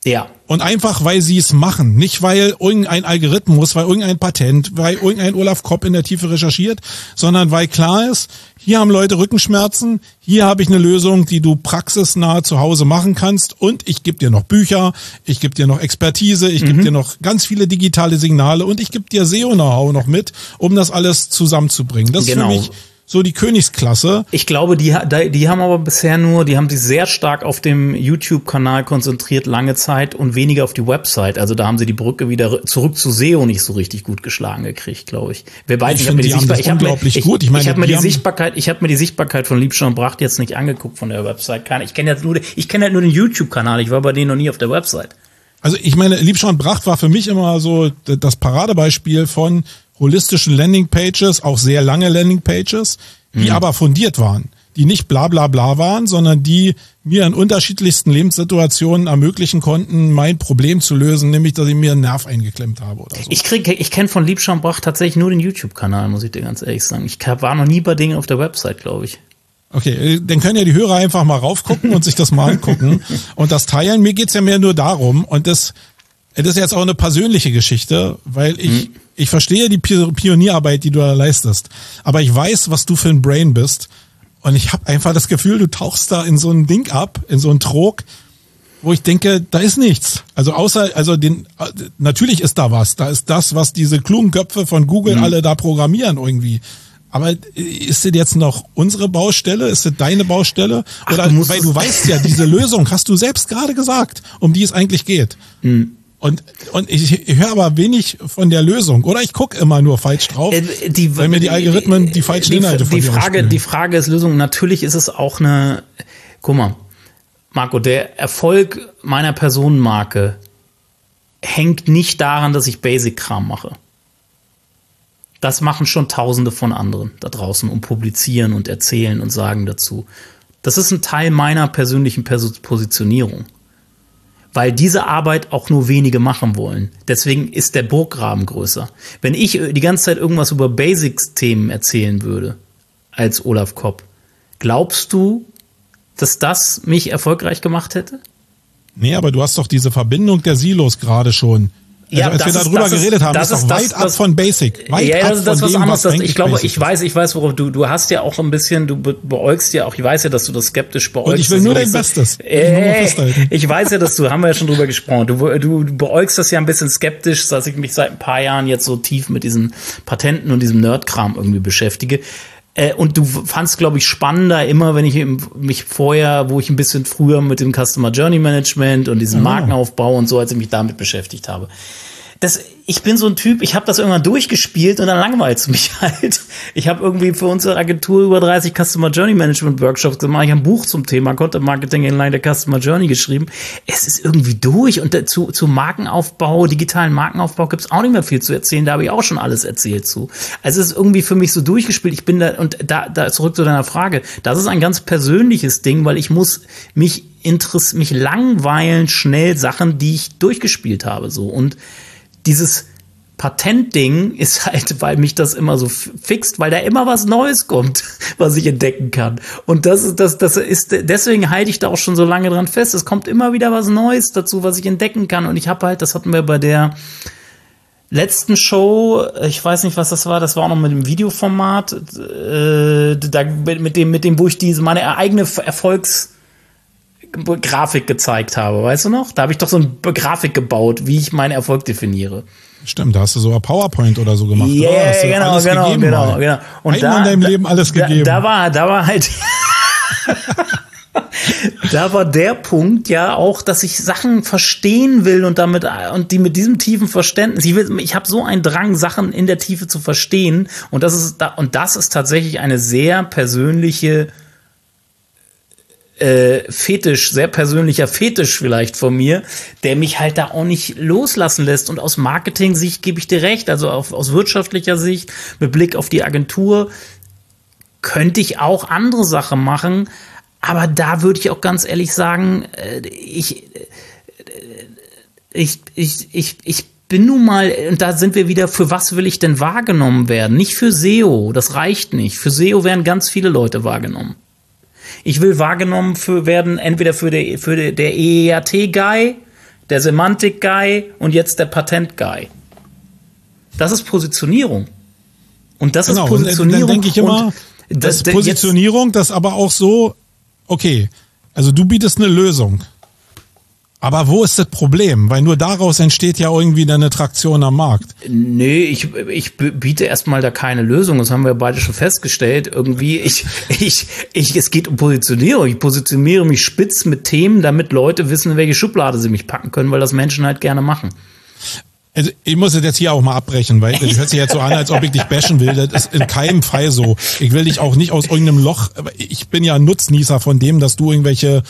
Und einfach, weil sie es machen. Nicht, weil irgendein Algorithmus, weil irgendein Patent, weil irgendein Olaf Kopp in der Tiefe recherchiert, sondern weil klar ist, hier haben Leute Rückenschmerzen, hier habe ich eine Lösung, die du praxisnah zu Hause machen kannst und ich gebe dir noch Bücher, ich gebe dir noch Expertise, ich mhm. gebe dir noch ganz viele digitale Signale und ich gebe dir S E O-Know-how noch mit, um das alles zusammenzubringen. Das genau. ist für mich so die Königsklasse. Ich glaube, die, die haben aber bisher nur, die haben sich sehr stark auf dem YouTube-Kanal konzentriert, lange Zeit und weniger auf die Website. Also da haben sie die Brücke wieder zurück zu S E O nicht so richtig gut geschlagen gekriegt, glaube ich. Wir beide, ich ich finde, die haben das unglaublich ich, gut. Ich, ich habe mir die Sichtbarkeit, ich habe mir die Sichtbarkeit von Liebscher und Bracht jetzt nicht angeguckt von der Website. Ich kenne jetzt nur, ich kenne halt nur den YouTube-Kanal. Ich war bei denen noch nie auf der Website. Also ich meine, Liebscher und Bracht war für mich immer so das Paradebeispiel von holistischen Landingpages, auch sehr lange Landingpages, die mhm. aber fundiert waren, die nicht bla bla bla waren, sondern die mir in unterschiedlichsten Lebenssituationen ermöglichen konnten, mein Problem zu lösen, nämlich, dass ich mir einen Nerv eingeklemmt habe oder so. Ich kriege, ich kenne von Liebscher und Bracht tatsächlich nur den YouTube-Kanal, muss ich dir ganz ehrlich sagen. Ich war noch nie bei denen auf der Website, glaube ich. Okay, dann können ja die Hörer einfach mal raufgucken und sich das mal angucken und das teilen. Mir geht's ja mehr nur darum und das, das ist jetzt auch eine persönliche Geschichte, weil ich hm. ich verstehe die Pionierarbeit, die du da leistest, aber ich weiß, was du für ein Brain bist und ich habe einfach das Gefühl, du tauchst da in so ein Ding ab, in so einen Trog, wo ich denke, da ist nichts. Also außer, also den, natürlich ist da was, da ist das, was diese klugen Köpfe von Google hm. alle da programmieren irgendwie. Aber ist das jetzt noch unsere Baustelle? Ist das deine Baustelle? Oder, Ach, du weil du weißt ja, diese Lösung hast du selbst gerade gesagt, um die es eigentlich geht. Mhm. Und, und ich, ich höre aber wenig von der Lösung. Oder ich gucke immer nur falsch drauf, äh, die, weil mir die Algorithmen die falschen die, Inhalte von die dir Frage, Die Frage ist Lösung. Natürlich ist es auch eine, guck mal, Marco, der Erfolg meiner Personenmarke hängt nicht daran, dass ich Basic-Kram mache. Das machen schon Tausende von anderen da draußen und publizieren und erzählen und sagen dazu. Das ist ein Teil meiner persönlichen Positionierung. Weil diese Arbeit auch nur wenige machen wollen. Deswegen ist der Burggraben größer. Wenn ich die ganze Zeit irgendwas über Basics-Themen erzählen würde, als Olaf Kopp, glaubst du, dass das mich erfolgreich gemacht hätte? Nee, aber du hast doch diese Verbindung der Silos gerade schon. Also Ja, als wir darüber ist, geredet haben, das ist doch weit das, ab das, von Basic. Weit ja, ab das ist das, von was dem, anderes. was Das, ich glaube, Basic ich weiß, ich weiß, worauf du, du hast ja auch ein bisschen, du beäugst ja auch, ich weiß ja, dass du das skeptisch beäugst. Und ich will nur dein Bestes. Äh, ich weiß ja, dass du, haben wir ja schon drüber gesprochen, du, du, du beäugst das ja ein bisschen skeptisch, dass ich mich seit ein paar Jahren jetzt so tief mit diesen Patenten und diesem Nerdkram irgendwie beschäftige. Und du fandst, glaube ich, spannender immer, wenn ich mich vorher, wo ich ein bisschen früher mit dem Customer Journey Management und diesem oh. Markenaufbau und so, als ich mich damit beschäftigt habe. Das, ich bin so ein Typ, ich habe das irgendwann durchgespielt und dann langweilt es mich halt. Ich habe irgendwie für unsere Agentur über dreißig Customer Journey Management Workshops gemacht. Ich habe ein Buch zum Thema Content Marketing entlang der Customer Journey geschrieben. Es ist irgendwie durch und dazu, zu Markenaufbau, digitalen Markenaufbau gibt es auch nicht mehr viel zu erzählen. Da habe ich auch schon alles erzählt zu. Also es ist irgendwie für mich so durchgespielt. Ich bin da, und da, da zurück zu deiner Frage. Das ist ein ganz persönliches Ding, weil ich muss mich interess, mich langweilen schnell Sachen, die ich durchgespielt habe, so. Und dieses Patentding ist halt, weil mich das immer so fixt, weil da immer was Neues kommt, was ich entdecken kann. Und das ist, das, das ist, deswegen halte ich da auch schon so lange dran fest. Es kommt immer wieder was Neues dazu, was ich entdecken kann. Und ich habe halt, das hatten wir bei der letzten Show, ich weiß nicht, was das war, das war auch noch mit dem Videoformat, äh, da, mit dem, mit dem, wo ich diese, meine eigene Erfolgs- Grafik gezeigt habe, weißt du noch? Da habe ich doch so eine Grafik gebaut, wie ich meinen Erfolg definiere. Stimmt, da hast du so ein PowerPoint oder so gemacht. Ja, yeah, genau, genau, gegeben, genau, genau. Und einmal in deinem Leben alles gegeben. Da, da war, da war halt, da war der Punkt ja auch, dass ich Sachen verstehen will und damit und die mit diesem tiefen Verständnis. Ich will, ich habe so einen Drang, Sachen in der Tiefe zu verstehen und das ist da und das ist tatsächlich eine sehr persönliche Äh, Fetisch, sehr persönlicher Fetisch vielleicht von mir, der mich halt da auch nicht loslassen lässt. Und aus Marketing-Sicht gebe ich dir recht, also auf, aus wirtschaftlicher Sicht, mit Blick auf die Agentur, könnte ich auch andere Sachen machen. Aber da würde ich auch ganz ehrlich sagen, äh, ich, äh, ich, ich, ich, ich bin nun mal, und da sind wir wieder, für was will ich denn wahrgenommen werden? Nicht für S E O, das reicht nicht. Für S E O werden ganz viele Leute wahrgenommen. Ich will wahrgenommen für werden, entweder für, der, für der E E A T-Guy, der Semantik-Guy und jetzt der Patent-Guy. Das ist Positionierung. Und das genau, ist Positionierung. Und dann denke ich immer, das, das Positionierung, das aber auch so, okay, also du bietest eine Lösung. Aber wo ist das Problem? Weil nur daraus entsteht ja irgendwie eine Traktion am Markt. Nee, ich, ich biete erstmal da keine Lösung. Das haben wir beide schon festgestellt. Irgendwie, ich, ich, ich, es geht um Positionierung. Ich positioniere mich spitz mit Themen, damit Leute wissen, in welche Schublade sie mich packen können, weil das Menschen halt gerne machen. Also ich muss das jetzt hier auch mal abbrechen, weil das hört sich jetzt so an, als ob ich dich bashen will. Das ist in keinem Fall so. Ich will dich auch nicht aus irgendeinem Loch, ich bin ja ein Nutznießer von dem, dass du irgendwelche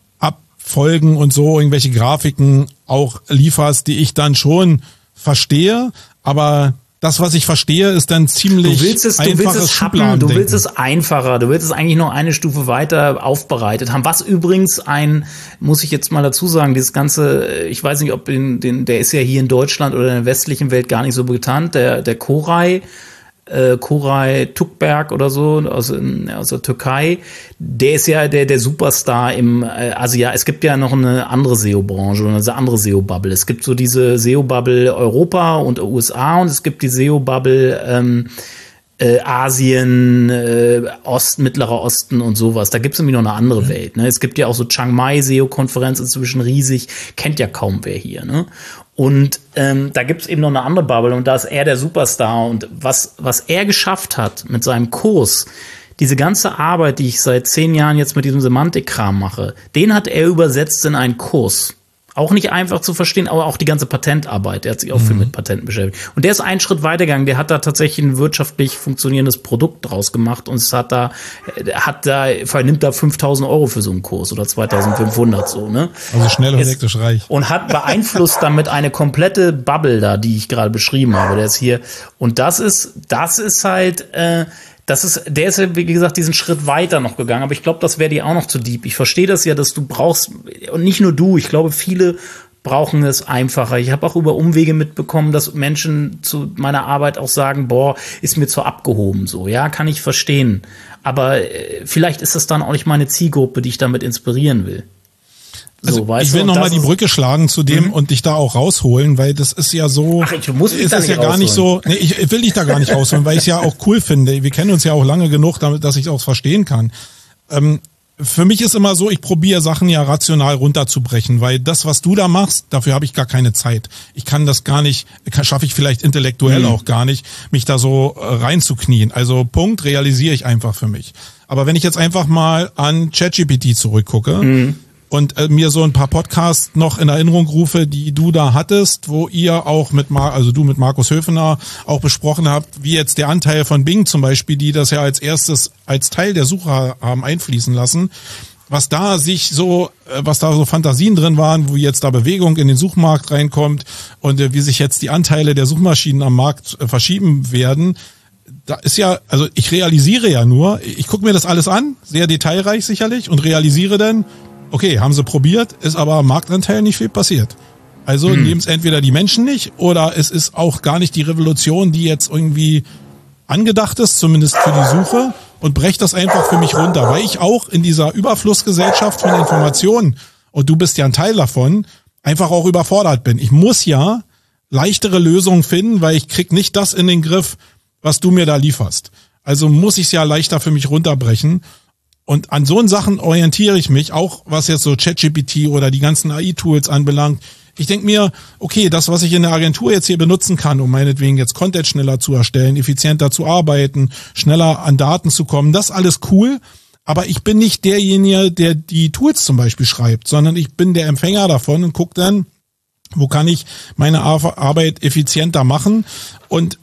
Folgen und so, irgendwelche Grafiken auch lieferst, die ich dann schon verstehe, aber das, was ich verstehe, ist dann ziemlich du willst es, du willst es happen, du willst es einfacher, du willst es eigentlich noch eine Stufe weiter aufbereitet haben. Was übrigens ein, muss ich jetzt mal dazu sagen, dieses ganze, ich weiß nicht, ob den, den, der ist ja hier in Deutschland oder in der westlichen Welt gar nicht so bekannt, der, der Koray, Äh, Koray Tukberg oder so aus, aus der Türkei, der ist ja der der Superstar im äh, Asia. Es gibt ja noch eine andere S E O-Branche oder eine andere S E O-Bubble. Es gibt so diese S E O-Bubble Europa und U S A und es gibt die S E O-Bubble ähm, äh, Asien, äh, Ost, Mittlerer Osten und sowas. Da gibt es irgendwie noch eine andere Welt. Ne? Es gibt ja auch so Chiang Mai S E O-Konferenz inzwischen riesig, kennt ja kaum wer hier. Ne? Und ähm, da gibt es eben noch eine andere Bubble und da ist er der Superstar. Und was, was er geschafft hat mit seinem Kurs, diese ganze Arbeit, die ich seit zehn Jahren jetzt mit diesem Semantikkram mache, den hat er übersetzt in einen Kurs. Auch nicht einfach zu verstehen, aber auch die ganze Patentarbeit. Der hat sich auch mhm. viel mit Patenten beschäftigt. Und der ist einen Schritt weitergegangen. Der hat da tatsächlich ein wirtschaftlich funktionierendes Produkt draus gemacht und es hat da, hat da, vernimmt da fünftausend Euro für so einen Kurs oder zweitausendfünfhundert so, ne? Also schnell und hektisch reich. Und hat beeinflusst damit eine komplette Bubble da, die ich gerade beschrieben habe. Der ist hier. Und das ist, das ist halt, äh, Das ist, der ist ja, wie gesagt, diesen Schritt weiter noch gegangen, aber ich glaube, das wäre dir auch noch zu deep. Ich verstehe das ja, dass du brauchst, und nicht nur du, ich glaube, viele brauchen es einfacher. Ich habe auch über Umwege mitbekommen, dass Menschen zu meiner Arbeit auch sagen, boah, ist mir zu abgehoben so. Ja, kann ich verstehen. Aber äh, vielleicht ist das dann auch nicht meine Zielgruppe, die ich damit inspirieren will. Also so, weißt ich will nochmal die Brücke schlagen zu dem mhm. und dich da auch rausholen, weil das ist ja so, Ach, ich muss ist es ja gar nicht so, nee, ich, ich will dich da gar nicht rausholen, weil ich es ja auch cool finde. Wir kennen uns ja auch lange genug, damit, dass ich es auch verstehen kann. Ähm, für mich ist immer so, ich probiere Sachen ja rational runterzubrechen, weil das, was du da machst, dafür habe ich gar keine Zeit. Ich kann das gar nicht, schaffe ich vielleicht intellektuell mhm. auch gar nicht, mich da so reinzuknien. Also Punkt, realisiere ich einfach für mich. Aber wenn ich jetzt einfach mal an ChatGPT zurückgucke, mhm. und äh, mir so ein paar Podcasts noch in Erinnerung rufe, die du da hattest, wo ihr auch mit, Mar- also du mit Markus Höfener auch besprochen habt, wie jetzt der Anteil von Bing zum Beispiel, die das ja als erstes als Teil der Suche haben einfließen lassen, was da sich so, äh, was da so Fantasien drin waren, wo jetzt da Bewegung in den Suchmarkt reinkommt und äh, wie sich jetzt die Anteile der Suchmaschinen am Markt äh, verschieben werden. Da ist ja, also ich realisiere ja nur, ich gucke mir das alles an, sehr detailreich sicherlich, und realisiere dann, okay, haben sie probiert, ist aber am Marktanteil nicht viel passiert. Also hm. nehmen es entweder die Menschen nicht oder es ist auch gar nicht die Revolution, die jetzt irgendwie angedacht ist, zumindest für die Suche, und brecht das einfach für mich runter, weil ich auch in dieser Überflussgesellschaft von Informationen, und du bist ja ein Teil davon, einfach auch überfordert bin. Ich muss ja leichtere Lösungen finden, weil ich krieg nicht das in den Griff, was du mir da lieferst. Also muss ich es ja leichter für mich runterbrechen. Und an so Sachen orientiere ich mich, auch was jetzt so ChatGPT oder die ganzen A I-Tools anbelangt. Ich denke mir, okay, das, was ich in der Agentur jetzt hier benutzen kann, um meinetwegen jetzt Content schneller zu erstellen, effizienter zu arbeiten, schneller an Daten zu kommen, das ist alles cool. Aber ich bin nicht derjenige, der die Tools zum Beispiel schreibt, sondern ich bin der Empfänger davon und gucke dann, wo kann ich meine Arbeit effizienter machen. Und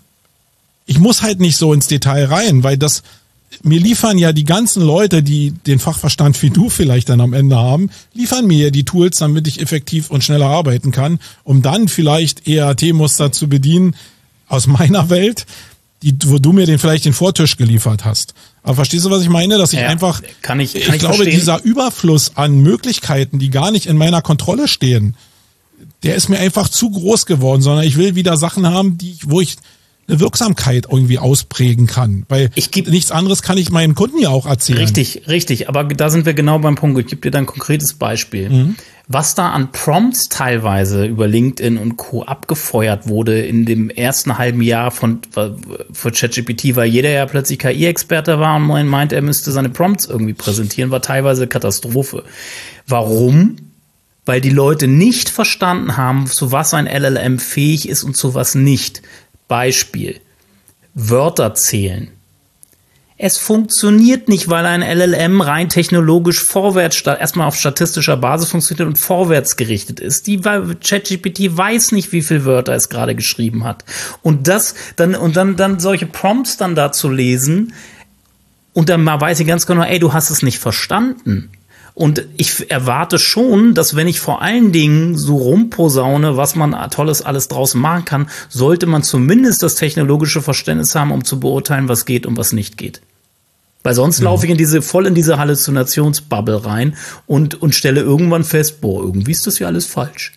ich muss halt nicht so ins Detail rein, weil das... Mir liefern ja die ganzen Leute, die den Fachverstand wie du vielleicht dann am Ende haben, liefern mir ja die Tools, damit ich effektiv und schneller arbeiten kann, um dann vielleicht E R T-Muster zu bedienen aus meiner Welt, die, wo du mir den vielleicht den Vortisch geliefert hast. Aber verstehst du, was ich meine? Dass ich ja, einfach, kann ich, kann ich, ich glaube, verstehen. Dieser Überfluss an Möglichkeiten, die gar nicht in meiner Kontrolle stehen, der ist mir einfach zu groß geworden, sondern ich will wieder Sachen haben, die ich, wo ich eine Wirksamkeit irgendwie ausprägen kann. Weil ich geb, nichts anderes kann ich meinen Kunden ja auch erzählen. Richtig, richtig. Aber da sind wir genau beim Punkt. Ich gebe dir da ein konkretes Beispiel. Mhm. Was da an Prompts teilweise über LinkedIn und Co. abgefeuert wurde in dem ersten halben Jahr von für ChatGPT, weil jeder ja plötzlich K I-Experte war und meint, er müsste seine Prompts irgendwie präsentieren, war teilweise Katastrophe. Warum? Weil die Leute nicht verstanden haben, zu was ein L L M fähig ist und zu was nicht. Beispiel: Wörter zählen. Es funktioniert nicht, weil ein L L M rein technologisch vorwärts, erstmal auf statistischer Basis funktioniert und vorwärts gerichtet ist. Die ChatGPT weiß nicht, wie viele Wörter es gerade geschrieben hat. Und das dann, und dann, dann solche Prompts dann da zu lesen und dann mal weiß ich ganz genau, ey, du hast es nicht verstanden. Und ich erwarte schon, dass wenn ich vor allen Dingen so rumposaune, was man Tolles alles draus machen kann, sollte man zumindest das technologische Verständnis haben, um zu beurteilen, was geht und was nicht geht. Weil sonst mhm. laufe ich in diese, voll in diese Halluzinationsbubble rein und, und stelle irgendwann fest, boah, irgendwie ist das ja alles falsch.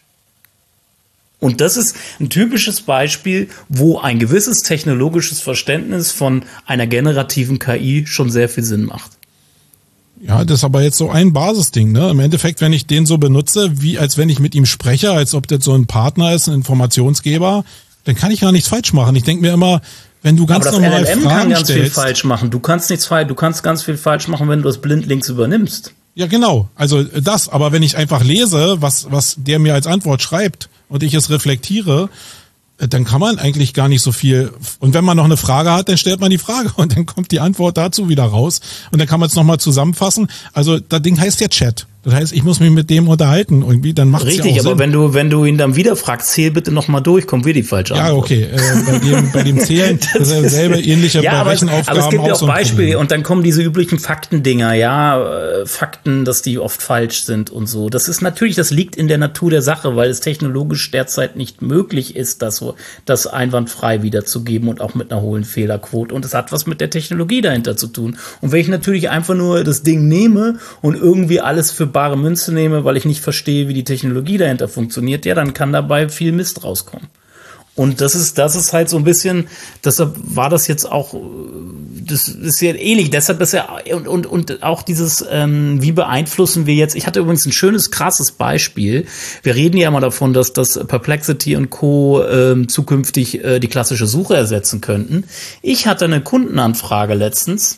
Und das ist ein typisches Beispiel, wo ein gewisses technologisches Verständnis von einer generativen K I schon sehr viel Sinn macht. Ja, das ist aber jetzt so ein Basisding, ne? Im Endeffekt, wenn ich den so benutze, wie als wenn ich mit ihm spreche, als ob das so ein Partner ist, ein Informationsgeber, dann kann ich gar nichts falsch machen. Ich denke mir immer, wenn du ganz normal Fragen stellst... Aber das L L M kann ganz viel falsch machen. Du kannst nichts falsch, du kannst ganz viel falsch machen, wenn du das blindlings übernimmst. Ja, genau. Also das. Aber wenn ich einfach lese, was was der mir als Antwort schreibt und ich es reflektiere, dann kann man eigentlich gar nicht so viel. Und wenn man noch eine Frage hat, dann stellt man die Frage und dann kommt die Antwort dazu wieder raus. Und dann kann man es nochmal zusammenfassen. Also das Ding heißt ja Chat. Das heißt, ich muss mich mit dem unterhalten irgendwie, dann macht's ja auch Sinn. Richtig, aber wenn du wenn du ihn dann wieder fragst, zähl bitte nochmal durch, kommt wieder die falsche Antwort. Ja, okay. Äh, bei dem bei dem Zählen, das ist dasselbe, ähnliche ja, bei Rechenaufgaben. Aber es gibt ja auch so Beispiele Problem. Und dann kommen diese üblichen Faktendinger, ja, äh, Fakten, dass die oft falsch sind und so. Das ist natürlich, das liegt in der Natur der Sache, weil es technologisch derzeit nicht möglich ist, das so das einwandfrei wiederzugeben und auch mit einer hohen Fehlerquote. Und es hat was mit der Technologie dahinter zu tun. Und wenn ich natürlich einfach nur das Ding nehme und irgendwie alles für bare Münze nehme, weil ich nicht verstehe, wie die Technologie dahinter funktioniert, ja, dann kann dabei viel Mist rauskommen. Und das ist, das ist halt so ein bisschen, deshalb war das jetzt auch, das ist ja ähnlich, deshalb ist ja, und, und, und auch dieses, ähm, wie beeinflussen wir jetzt, ich hatte übrigens ein schönes, krasses Beispiel, wir reden ja immer davon, dass das Perplexity und Co. Ähm, zukünftig äh, die klassische Suche ersetzen könnten. Ich hatte eine Kundenanfrage letztens,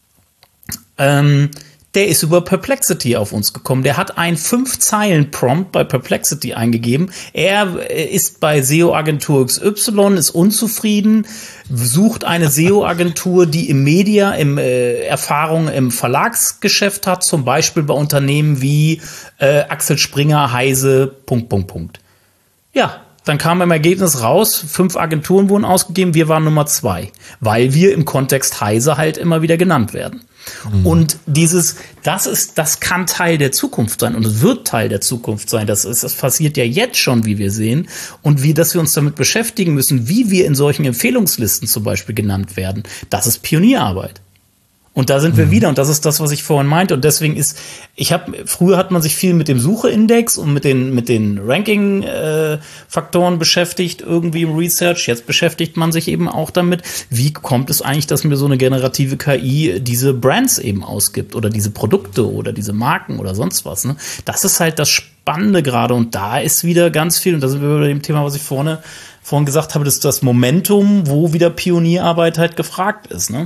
ähm, der ist über Perplexity auf uns gekommen. Der hat einen fünf-Zeilen-Prompt bei Perplexity eingegeben. Er ist bei S E O-Agentur X Y, ist unzufrieden, sucht eine S E O-Agentur, die im Media, im äh, Erfahrung im Verlagsgeschäft hat, zum Beispiel bei Unternehmen wie äh, Axel Springer, Heise, Punkt, Punkt, Punkt. Ja, dann kam im Ergebnis raus, fünf Agenturen wurden ausgegeben, wir waren Nummer zwei, weil wir im Kontext Heise halt immer wieder genannt werden. Mhm. Und dieses, das ist, das kann Teil der Zukunft sein und es wird Teil der Zukunft sein. Das ist, das passiert ja jetzt schon, wie wir sehen. Und wie, dass wir uns damit beschäftigen müssen, wie wir in solchen Empfehlungslisten zum Beispiel genannt werden. Das ist Pionierarbeit. Und da sind wir mhm. wieder, und das ist das, was ich vorhin meinte. Und deswegen ist, ich habe, früher hat man sich viel mit dem Sucheindex und mit den mit den Ranking-Faktoren äh, beschäftigt, irgendwie im Research. Jetzt beschäftigt man sich eben auch damit, wie kommt es eigentlich, dass mir so eine generative K I diese Brands eben ausgibt oder diese Produkte oder diese Marken oder sonst was. Ne? Das ist halt das Spannende gerade. Und da ist wieder ganz viel, und da sind wir bei dem Thema, was ich vorne vorhin gesagt habe, das ist das Momentum, wo wieder Pionierarbeit halt gefragt ist, ne?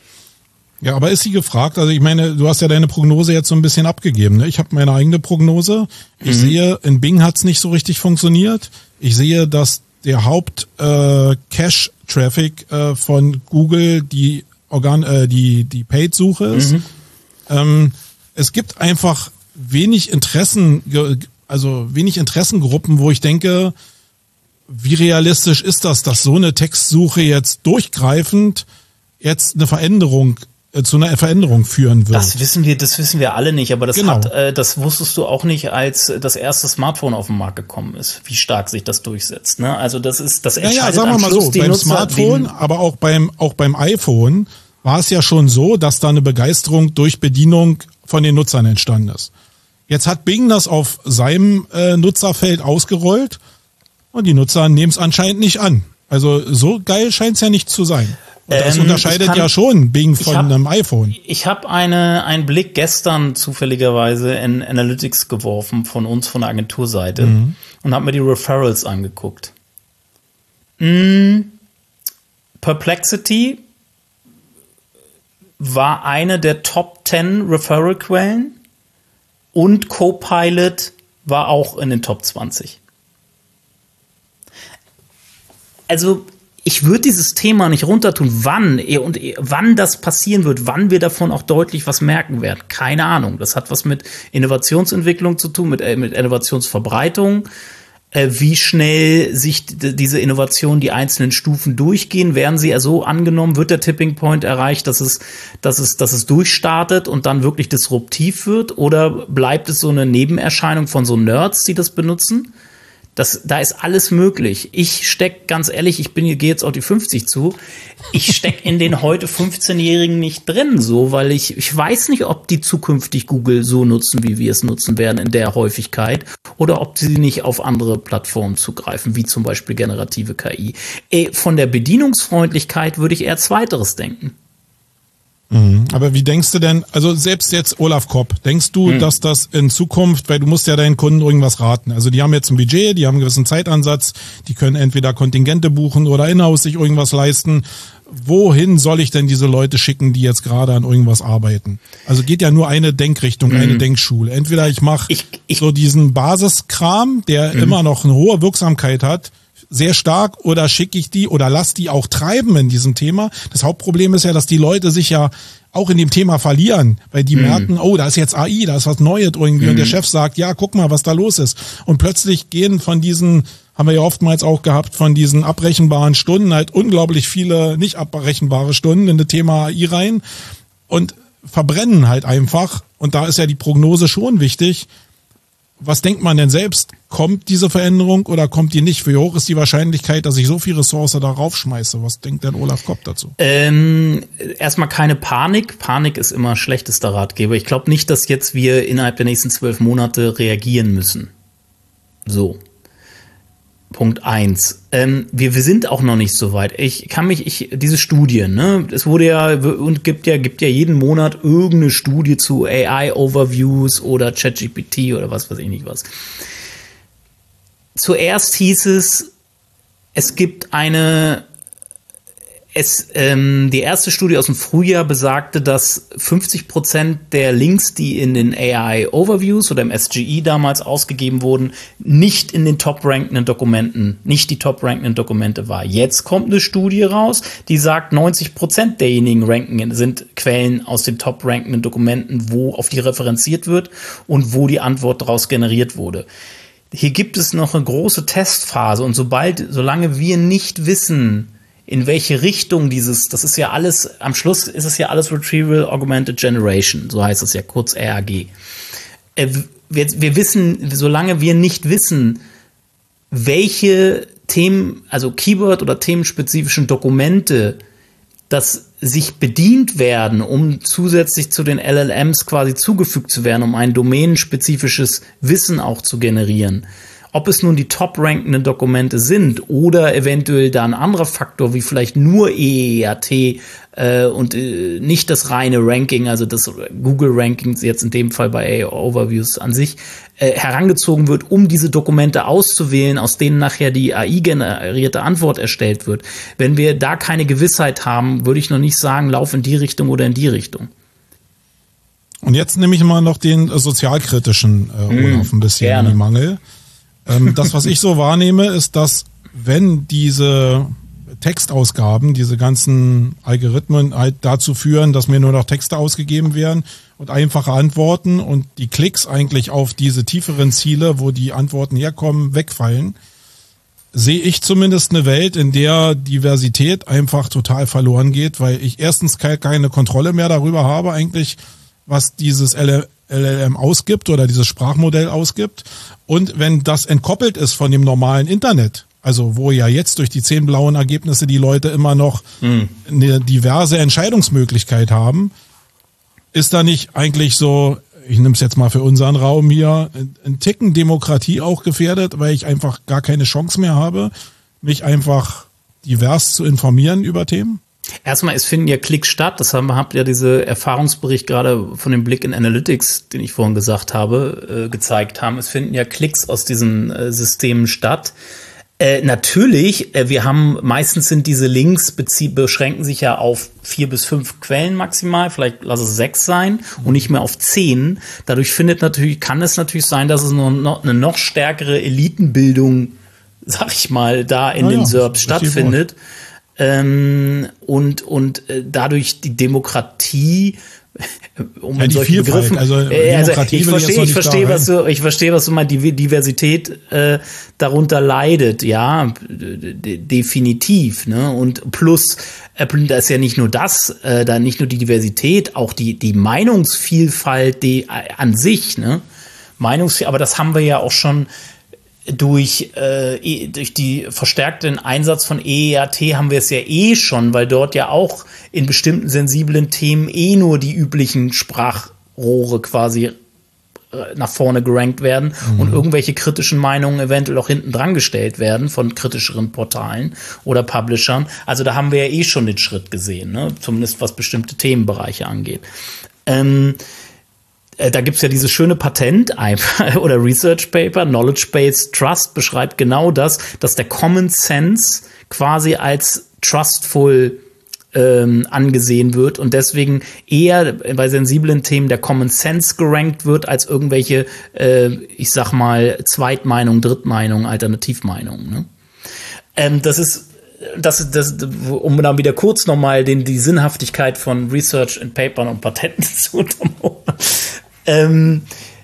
Ja, aber ist sie gefragt? Also ich meine, du hast ja deine Prognose jetzt so ein bisschen abgegeben. Ne? Ich habe meine eigene Prognose. Ich mhm. sehe, in Bing hat's nicht so richtig funktioniert. Ich sehe, dass der Haupt äh, Cache-Traffic äh, von Google die Organ, äh, die die Paid-Suche ist. Mhm. Ähm, es gibt einfach wenig Interessen, also wenig Interessengruppen, wo ich denke, wie realistisch ist das, dass so eine Textsuche jetzt durchgreifend jetzt eine Veränderung zu einer Veränderung führen wird. Das wissen wir, das wissen wir alle nicht, aber das genau. hat, äh, das wusstest du auch nicht, als das erste Smartphone auf den Markt gekommen ist, wie stark sich das durchsetzt. Ne? Also das ist, das entscheidet ja, ja, sagen wir mal so, beim Nutzer, Smartphone, aber auch beim auch beim iPhone war es ja schon so, dass da eine Begeisterung durch Bedienung von den Nutzern entstanden ist. Jetzt hat Bing das auf seinem äh, Nutzerfeld ausgerollt und die Nutzer nehmen es anscheinend nicht an. Also so geil scheint es ja nicht zu sein. Und das Ähm, unterscheidet kann- ja schon Bing von hab- einem iPhone. Ich habe eine einen Blick gestern zufälligerweise in Analytics geworfen von uns, von der Agenturseite, Mhm. und habe mir die Referrals angeguckt. Mm, Perplexity war eine der Top zehn Referral-Quellen und Copilot war auch in den Top zwanzig. Also ich würde dieses Thema nicht runtertun, wann und wann das passieren wird, wann wir davon auch deutlich was merken werden. Keine Ahnung. Das hat was mit Innovationsentwicklung zu tun, mit, äh, mit Innovationsverbreitung. Äh, wie schnell sich d- diese Innovationen, die einzelnen Stufen durchgehen. Werden sie so angenommen? Wird der Tipping Point erreicht, dass es, dass es, dass es durchstartet und dann wirklich disruptiv wird? Oder bleibt es so eine Nebenerscheinung von so Nerds, die das benutzen? Das, da ist alles möglich. Ich steck, ganz ehrlich, ich bin, gehe jetzt auf die fünfzig zu. Ich steck in den heute fünfzehnjährigen nicht drin, so, weil ich, ich weiß nicht, ob die zukünftig Google so nutzen, wie wir es nutzen werden in der Häufigkeit, oder ob sie nicht auf andere Plattformen zugreifen, wie zum Beispiel generative K I. Äh, von der Bedienungsfreundlichkeit würde ich eher Zweiteres denken. Mhm. Aber wie denkst du denn, also selbst jetzt Olaf Kopp, denkst du, Mhm. dass das in Zukunft, weil du musst ja deinen Kunden irgendwas raten, also die haben jetzt ein Budget, die haben einen gewissen Zeitansatz, die können entweder Kontingente buchen oder in-house sich irgendwas leisten. Wohin soll ich denn diese Leute schicken, die jetzt gerade an irgendwas arbeiten? Also geht ja nur eine Denkrichtung, Mhm. eine Denkschule. Entweder ich mache Ich- ich- so diesen Basiskram, der Mhm. immer noch eine hohe Wirksamkeit hat, sehr stark, oder schicke ich die oder lass die auch treiben in diesem Thema. Das Hauptproblem ist ja, dass die Leute sich ja auch in dem Thema verlieren, weil die merken, oh, da ist jetzt A I, da ist was Neues irgendwie, und der Chef sagt, ja, guck mal, was da los ist. Und plötzlich gehen von diesen, haben wir ja oftmals auch gehabt, von diesen abrechenbaren Stunden halt unglaublich viele nicht abrechenbare Stunden in das Thema A I rein und verbrennen halt einfach. Und da ist ja die Prognose schon wichtig. Was denkt man denn selbst? Kommt diese Veränderung oder kommt die nicht? Wie hoch ist die Wahrscheinlichkeit, dass ich so viel Ressource darauf schmeiße? Was denkt denn Olaf Kopp dazu? Ähm, erstmal keine Panik. Panik ist immer schlechtester Ratgeber. Ich glaube nicht, dass jetzt wir innerhalb der nächsten zwölf Monate reagieren müssen. So. Punkt eins. Ähm, wir, wir sind auch noch nicht so weit. Ich kann mich, ich, diese Studien, ne, es wurde ja und gibt ja, gibt ja jeden Monat irgendeine Studie zu A I-Overviews oder ChatGPT oder was weiß ich nicht was. Zuerst hieß es, es gibt eine, es, ähm, die erste Studie aus dem Frühjahr besagte, dass fünfzig Prozent der Links, die in den A I-Overviews oder im S G I damals ausgegeben wurden, nicht in den top-rankenden Dokumenten, nicht die top-rankenden Dokumente war. Jetzt kommt eine Studie raus, die sagt, neunzig Prozent derjenigen ranken sind Quellen aus den top-rankenden Dokumenten, wo auf die referenziert wird und wo die Antwort daraus generiert wurde. Hier gibt es noch eine große Testphase, und sobald, solange wir nicht wissen, in welche Richtung dieses, das ist ja alles, am Schluss ist es ja alles Retrieval Augmented Generation, so heißt es ja, kurz R A G. Äh, wir, wir wissen, solange wir nicht wissen, welche Themen, also Keyword- oder themenspezifischen Dokumente, das sich bedient werden, um zusätzlich zu den L L Ms quasi zugefügt zu werden, um ein domänenspezifisches Wissen auch zu generieren. Ob es nun die top-rankenden Dokumente sind oder eventuell da ein anderer Faktor, wie vielleicht nur E E A T äh, und äh, nicht das reine Ranking, also das Google-Ranking jetzt in dem Fall bei A I-Overviews an sich, äh, herangezogen wird, um diese Dokumente auszuwählen, aus denen nachher die A I-generierte Antwort erstellt wird. Wenn wir da keine Gewissheit haben, würde ich noch nicht sagen, lauf in die Richtung oder in die Richtung. Und jetzt nehme ich mal noch den äh, sozialkritischen äh, Olaf ein bisschen gerne. in den Mangel. Ähm, das, was ich so wahrnehme, ist, dass wenn diese Textausgaben, diese ganzen Algorithmen halt dazu führen, dass mir nur noch Texte ausgegeben werden und einfache Antworten und die Klicks eigentlich auf diese tieferen Ziele, wo die Antworten herkommen, wegfallen, sehe ich zumindest eine Welt, in der Diversität einfach total verloren geht, weil ich erstens keine Kontrolle mehr darüber habe eigentlich, was dieses L L M ausgibt oder dieses Sprachmodell ausgibt. Und wenn das entkoppelt ist von dem normalen Internet, also wo ja jetzt durch die zehn blauen Ergebnisse die Leute immer noch mhm. eine diverse Entscheidungsmöglichkeit haben, ist da nicht eigentlich so, ich nehme es jetzt mal für unseren Raum hier, ein Ticken Demokratie auch gefährdet, weil ich einfach gar keine Chance mehr habe, mich einfach divers zu informieren über Themen? Erstmal, es finden ja Klicks statt. Das haben, habt ja diese Erfahrungsbericht gerade von dem Blick in Analytics, den ich vorhin gesagt habe, äh, gezeigt haben. Es finden ja Klicks aus diesen äh, Systemen statt. Äh, natürlich, äh, wir haben, meistens sind diese Links, bezie- beschränken sich ja auf vier bis fünf Quellen maximal, vielleicht lass es sechs sein und nicht mehr auf zehn. Dadurch findet natürlich, kann es natürlich sein, dass es nur noch, eine noch stärkere Elitenbildung, sag ich mal, da in ja, den ja, S E R Ps stattfindet. Ähm, und, und äh, dadurch die Demokratie, um ja, in solchen Vielfalt, Begriffen, also, äh, also ich verstehe, ich verstehe, da, was du, ich verstehe, was du meinst, die Diversität äh, darunter leidet, ja, d- definitiv, ne, und plus, äh, da ist ja nicht nur das, äh, da nicht nur die Diversität, auch die, die Meinungsvielfalt, die äh, an sich, ne, Meinungsvielfalt, aber das haben wir ja auch schon durch, äh, durch die verstärkten Einsatz von E E A T haben wir es ja eh schon, weil dort ja auch in bestimmten sensiblen Themen eh nur die üblichen Sprachrohre quasi nach vorne gerankt werden mhm. und irgendwelche kritischen Meinungen eventuell auch hinten dran gestellt werden von kritischeren Portalen oder Publishern. Also da haben wir ja eh schon den Schritt gesehen, ne? Zumindest was bestimmte Themenbereiche angeht. Ähm, Da gibt's ja dieses schöne Patent oder Research Paper, Knowledge-Based Trust beschreibt genau das, dass der Common Sense quasi als trustful ähm, angesehen wird und deswegen eher bei sensiblen Themen der Common Sense gerankt wird als irgendwelche, äh, ich sag mal, Zweitmeinung, Drittmeinung, Alternativmeinung. Ne? Ähm, das ist Das, das, um dann wieder kurz nochmal den, die Sinnhaftigkeit von Research in Papern und Patenten zu untermauern. Ähm,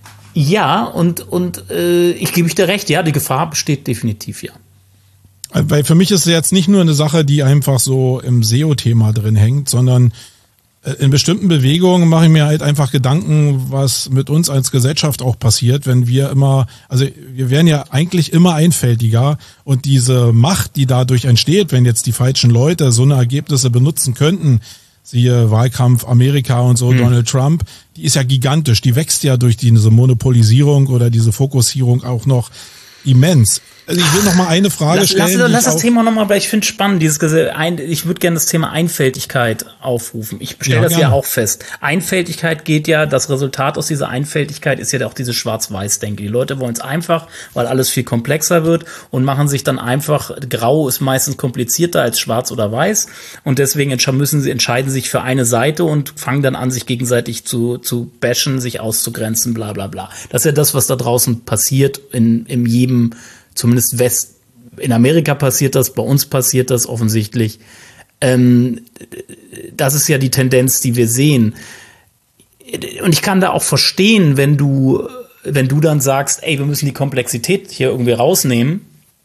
ja, und, und äh, ich gebe ich dir recht, ja, die Gefahr besteht definitiv, ja. Weil für mich ist es jetzt nicht nur eine Sache, die einfach so im S E O-Thema drin hängt, sondern in bestimmten Bewegungen mache ich mir halt einfach Gedanken, was mit uns als Gesellschaft auch passiert, wenn wir immer, also wir werden ja eigentlich immer einfältiger und diese Macht, die dadurch entsteht, wenn jetzt die falschen Leute so eine Ergebnisse benutzen könnten, siehe Wahlkampf Amerika und so, mhm. Donald Trump, die ist ja gigantisch, die wächst ja durch diese Monopolisierung oder diese Fokussierung auch noch immens. Also ich will noch mal eine Frage lass, stellen. Lass, lass das Thema noch mal, weil ich finde es spannend. Dieses, ich würde gerne das Thema Einfältigkeit aufrufen. Ich stelle ja, das gerne. ja auch fest. Einfältigkeit geht ja, das Resultat aus dieser Einfältigkeit ist ja auch diese Schwarz-Weiß-Denke. Die Leute wollen es einfach, weil alles viel komplexer wird und machen sich dann einfach, grau ist meistens komplizierter als schwarz oder weiß und deswegen müssen sie, entscheiden sich für eine Seite und fangen dann an, sich gegenseitig zu, zu bashen, sich auszugrenzen, bla bla bla. Das ist ja das, was da draußen passiert in, in jedem, zumindest West, in Amerika passiert das, bei uns passiert das offensichtlich. Ähm, das ist ja die Tendenz, die wir sehen. Und ich kann da auch verstehen, wenn du, wenn du dann sagst, ey, wir müssen die Komplexität hier irgendwie rausnehmen,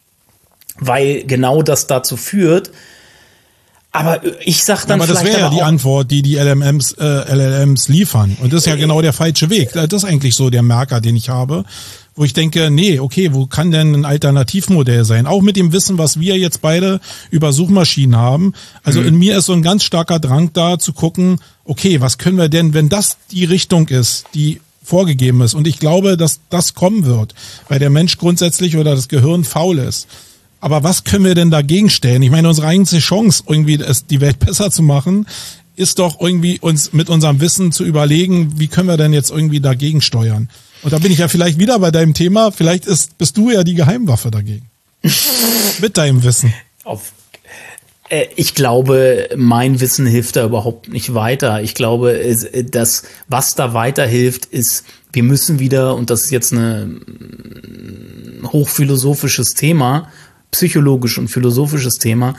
weil genau das dazu führt. Aber ich sag dann ja, aber vielleicht das wäre ja die Antwort, die die L M Ms, äh, L L Ms liefern. Und das ist ja äh, genau der falsche Weg. Das ist eigentlich so der Merker, den ich habe, wo ich denke, nee, okay, wo kann denn ein Alternativmodell sein? Auch mit dem Wissen, was wir jetzt beide über Suchmaschinen haben. Also mhm. in mir ist so ein ganz starker Drang da zu gucken, okay, was können wir denn, wenn das die Richtung ist, die vorgegeben ist. Und ich glaube, dass das kommen wird, weil der Mensch grundsätzlich oder das Gehirn faul ist. Aber was können wir denn dagegen stellen? Ich meine, unsere einzige Chance, irgendwie es, die Welt besser zu machen, ist doch irgendwie uns mit unserem Wissen zu überlegen, wie können wir denn jetzt irgendwie dagegen steuern? Und da bin ich ja vielleicht wieder bei deinem Thema. Vielleicht ist, bist du ja die Geheimwaffe dagegen. Mit deinem Wissen. Auf, äh, ich glaube, mein Wissen hilft da überhaupt nicht weiter. Ich glaube, es, das, was da weiterhilft, ist, wir müssen wieder, und das ist jetzt ein hochphilosophisches Thema, psychologisch und philosophisches Thema.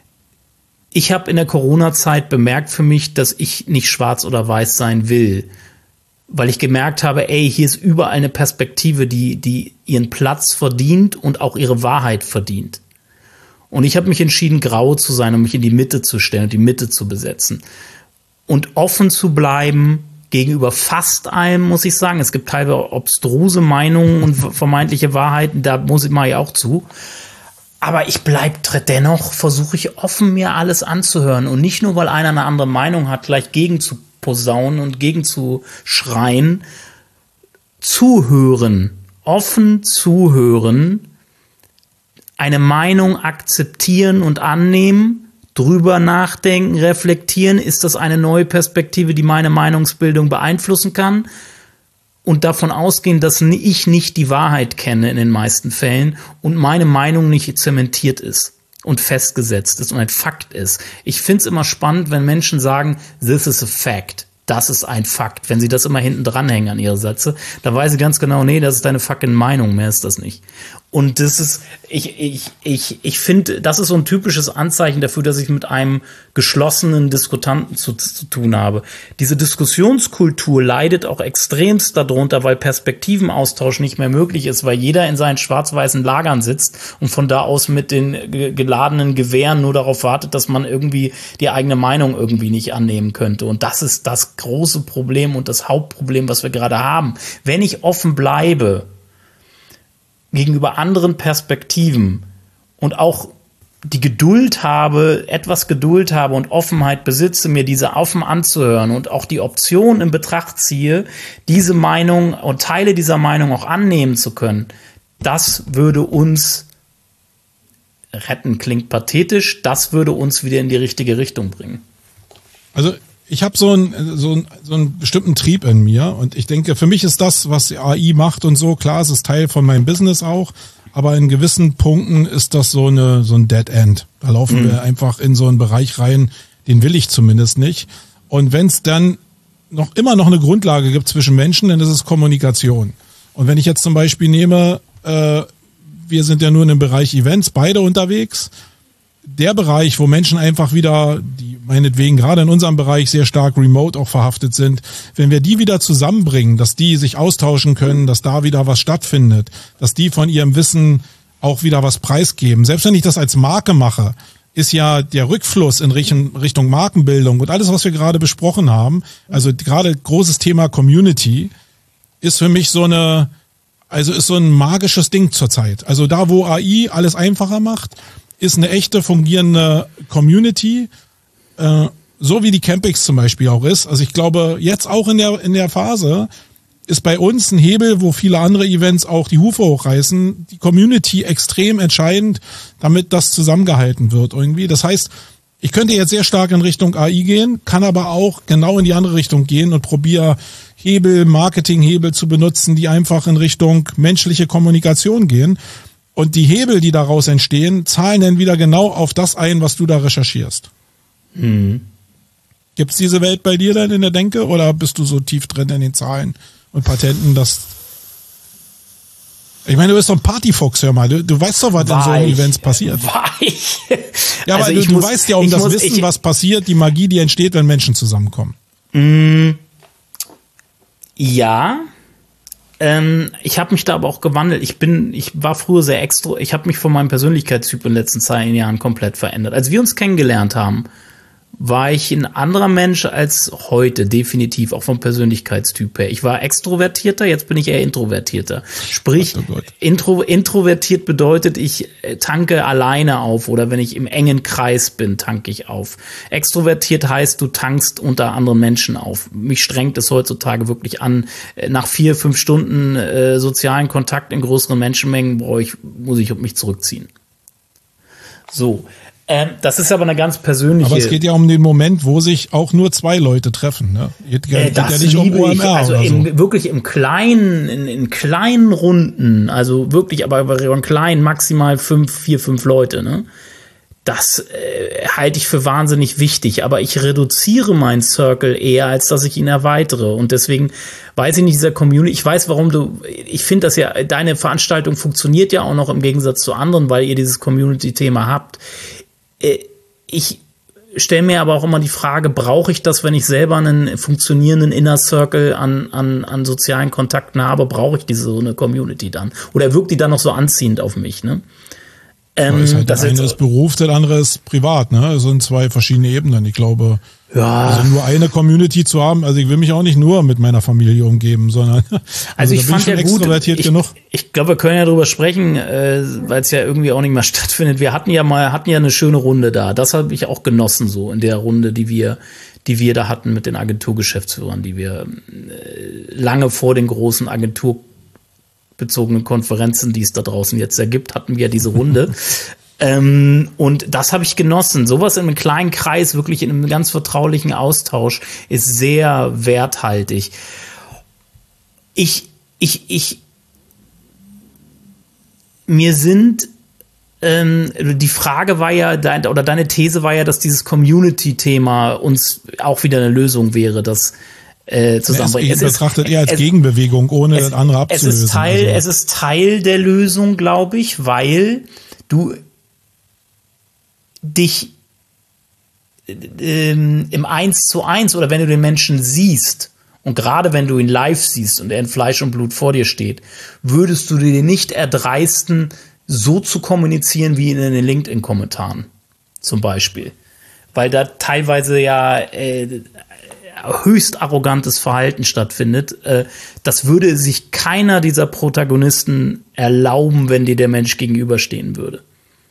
Ich habe in der Corona-Zeit bemerkt für mich, dass ich nicht schwarz oder weiß sein will, weil ich gemerkt habe, ey, hier ist überall eine Perspektive, die, die ihren Platz verdient und auch ihre Wahrheit verdient. Und ich habe mich entschieden, grau zu sein und mich in die Mitte zu stellen und die Mitte zu besetzen. Und offen zu bleiben gegenüber fast allem, muss ich sagen. Es gibt teilweise obstruse Meinungen und vermeintliche Wahrheiten, da muss ich mal ja auch zu. Aber ich bleib dennoch, versuche ich offen, mir alles anzuhören. Und nicht nur, weil einer eine andere Meinung hat, gleich gegen zu posaunen und gegen zu schreien. Zuhören, offen zuhören, eine Meinung akzeptieren und annehmen, drüber nachdenken, reflektieren, ist das eine neue Perspektive, die meine Meinungsbildung beeinflussen kann, und davon ausgehen, dass ich nicht die Wahrheit kenne in den meisten Fällen und meine Meinung nicht zementiert ist und festgesetzt ist und ein Fakt ist. Ich finde es immer spannend, wenn Menschen sagen, this is a fact. Das ist ein Fakt. Wenn sie das immer hinten dranhängen an ihre Sätze, da weiß sie ganz genau, nee, das ist deine fucking Meinung, mehr ist das nicht. Und das ist, ich, ich, ich, ich finde, das ist so ein typisches Anzeichen dafür, dass ich mit einem geschlossenen Diskutanten zu, zu tun habe. Diese Diskussionskultur leidet auch extremst darunter, weil Perspektivenaustausch nicht mehr möglich ist, weil jeder in seinen schwarz-weißen Lagern sitzt und von da aus mit den ge- geladenen Gewehren nur darauf wartet, dass man irgendwie die eigene Meinung irgendwie nicht annehmen könnte. Und das ist das große Problem und das Hauptproblem, was wir gerade haben. Wenn ich offen bleibe gegenüber anderen Perspektiven und auch die Geduld habe, etwas Geduld habe und Offenheit besitze, mir diese offen anzuhören und auch die Option in Betracht ziehe, diese Meinung und Teile dieser Meinung auch annehmen zu können, das würde uns retten, klingt pathetisch, das würde uns wieder in die richtige Richtung bringen. Also ich habe so einen so einen, so einen bestimmten Trieb in mir und ich denke, für mich ist das, was A I macht und so, klar, es ist Teil von meinem Business auch, aber in gewissen Punkten ist das so eine so ein Dead End. Da laufen mhm. wir einfach in so einen Bereich rein, den will ich zumindest nicht. Und wenn es dann noch immer noch eine Grundlage gibt zwischen Menschen, dann ist es Kommunikation. Und wenn ich jetzt zum Beispiel nehme, äh, wir sind ja nur in dem Bereich Events beide unterwegs, der Bereich, wo Menschen einfach wieder, die meinetwegen gerade in unserem Bereich sehr stark remote auch verhaftet sind, wenn wir die wieder zusammenbringen, dass die sich austauschen können, dass da wieder was stattfindet, dass die von ihrem Wissen auch wieder was preisgeben. Selbst wenn ich das als Marke mache, ist ja der Rückfluss in Richtung Markenbildung und alles, was wir gerade besprochen haben, also gerade großes Thema Community, ist für mich so eine, also ist so ein magisches Ding zurzeit. Also da, wo A I alles einfacher macht, ist eine echte fungierende Community, äh, so wie die Campix zum Beispiel auch ist. Also ich glaube, jetzt auch in der in der Phase ist bei uns ein Hebel, wo viele andere Events auch die Hufe hochreißen, die Community extrem entscheidend, damit das zusammengehalten wird irgendwie. Das heißt, ich könnte jetzt sehr stark in Richtung A I gehen, kann aber auch genau in die andere Richtung gehen und probiere Hebel, Marketinghebel zu benutzen, die einfach in Richtung menschliche Kommunikation gehen. Und die Hebel, die daraus entstehen, zahlen dann wieder genau auf das ein, was du da recherchierst. Mhm. Gibt es diese Welt bei dir dann in der Denke oder bist du so tief drin in den Zahlen und Patenten, dass... Ich meine, du bist so ein Partyfuchs, hör mal. Du, du weißt doch, was war in so einem Events passiert. War ich? Ja, aber also du, muss, du weißt ja um das muss, Wissen, ich, was passiert, die Magie, die entsteht, wenn Menschen zusammenkommen. Mm, ja... Ähm, ich habe mich da aber auch gewandelt. Ich bin, ich war früher sehr extro. Ich habe mich von meinem Persönlichkeitstyp in den letzten zehn Jahren komplett verändert. Als wir uns kennengelernt haben, war ich ein anderer Mensch als heute, definitiv, auch vom Persönlichkeitstyp her. Ich war extrovertierter, jetzt bin ich eher introvertierter. Sprich, oh Gott. Intro, introvertiert bedeutet, ich tanke alleine auf oder wenn ich im engen Kreis bin, tanke ich auf. Extrovertiert heißt, du tankst unter anderen Menschen auf. Mich strengt es heutzutage wirklich an. Nach vier, fünf Stunden äh, sozialen Kontakt in größeren Menschenmengen brauche ich, muss ich mich zurückziehen. So. Ähm, das ist aber eine ganz persönliche... Aber es geht ja um den Moment, wo sich auch nur zwei Leute treffen. Ne? Geht, geht äh, das ja nicht um O M R ich, also oder im, so. wirklich im kleinen, in, in kleinen Runden, also wirklich, aber in kleinen maximal fünf, vier, fünf Leute, ne? Das äh, halte ich für wahnsinnig wichtig, aber ich reduziere meinen Circle eher, als dass ich ihn erweitere. Und deswegen weiß ich nicht, dieser Community, ich weiß, warum du, ich finde das ja, deine Veranstaltung funktioniert ja auch noch im Gegensatz zu anderen, weil ihr dieses Community-Thema habt. Ich stelle mir aber auch immer die Frage, brauche ich das, wenn ich selber einen funktionierenden Inner Circle an, an, an sozialen Kontakten habe, brauche ich diese so eine Community dann? Oder wirkt die dann noch so anziehend auf mich, ne? Ähm, ist halt das das eine ist Beruf, das andere ist privat, ne? Das sind zwei verschiedene Ebenen. Ich glaube, ja. Also nur eine Community zu haben, also ich will mich auch nicht nur mit meiner Familie umgeben, sondern also, also ich fand ich ja gut, ich, genug. ich glaube, wir können ja drüber sprechen, äh, weil es ja irgendwie auch nicht mehr stattfindet. Wir hatten ja mal, hatten ja eine schöne Runde da. Das habe ich auch genossen, so in der Runde, die wir, die wir da hatten mit den Agenturgeschäftsführern, die wir äh, lange vor den großen Agentur bezogenen Konferenzen, die es da draußen jetzt ergibt, hatten wir diese Runde. ähm, und das habe ich genossen. Sowas in einem kleinen Kreis, wirklich in einem ganz vertraulichen Austausch, ist sehr werthaltig. Ich, ich, ich, mir sind Ähm, die Frage war ja, dein, oder deine These war ja, dass dieses Community-Thema uns auch wieder eine Lösung wäre, das äh, zusammenbringen. Es, es betrachtet eher als es, Gegenbewegung, ohne es, andere abzulösen. Es ist Teil, also. es ist Teil der Lösung, glaube ich, weil du dich ähm, im Eins zu Eins oder wenn du den Menschen siehst, und gerade wenn du ihn live siehst und er in Fleisch und Blut vor dir steht, würdest du dir nicht erdreisten, so zu kommunizieren wie in den LinkedIn-Kommentaren zum Beispiel. Weil da teilweise ja äh, höchst arrogantes Verhalten stattfindet. Äh, das würde sich keiner dieser Protagonisten erlauben, wenn dir der Mensch gegenüberstehen würde.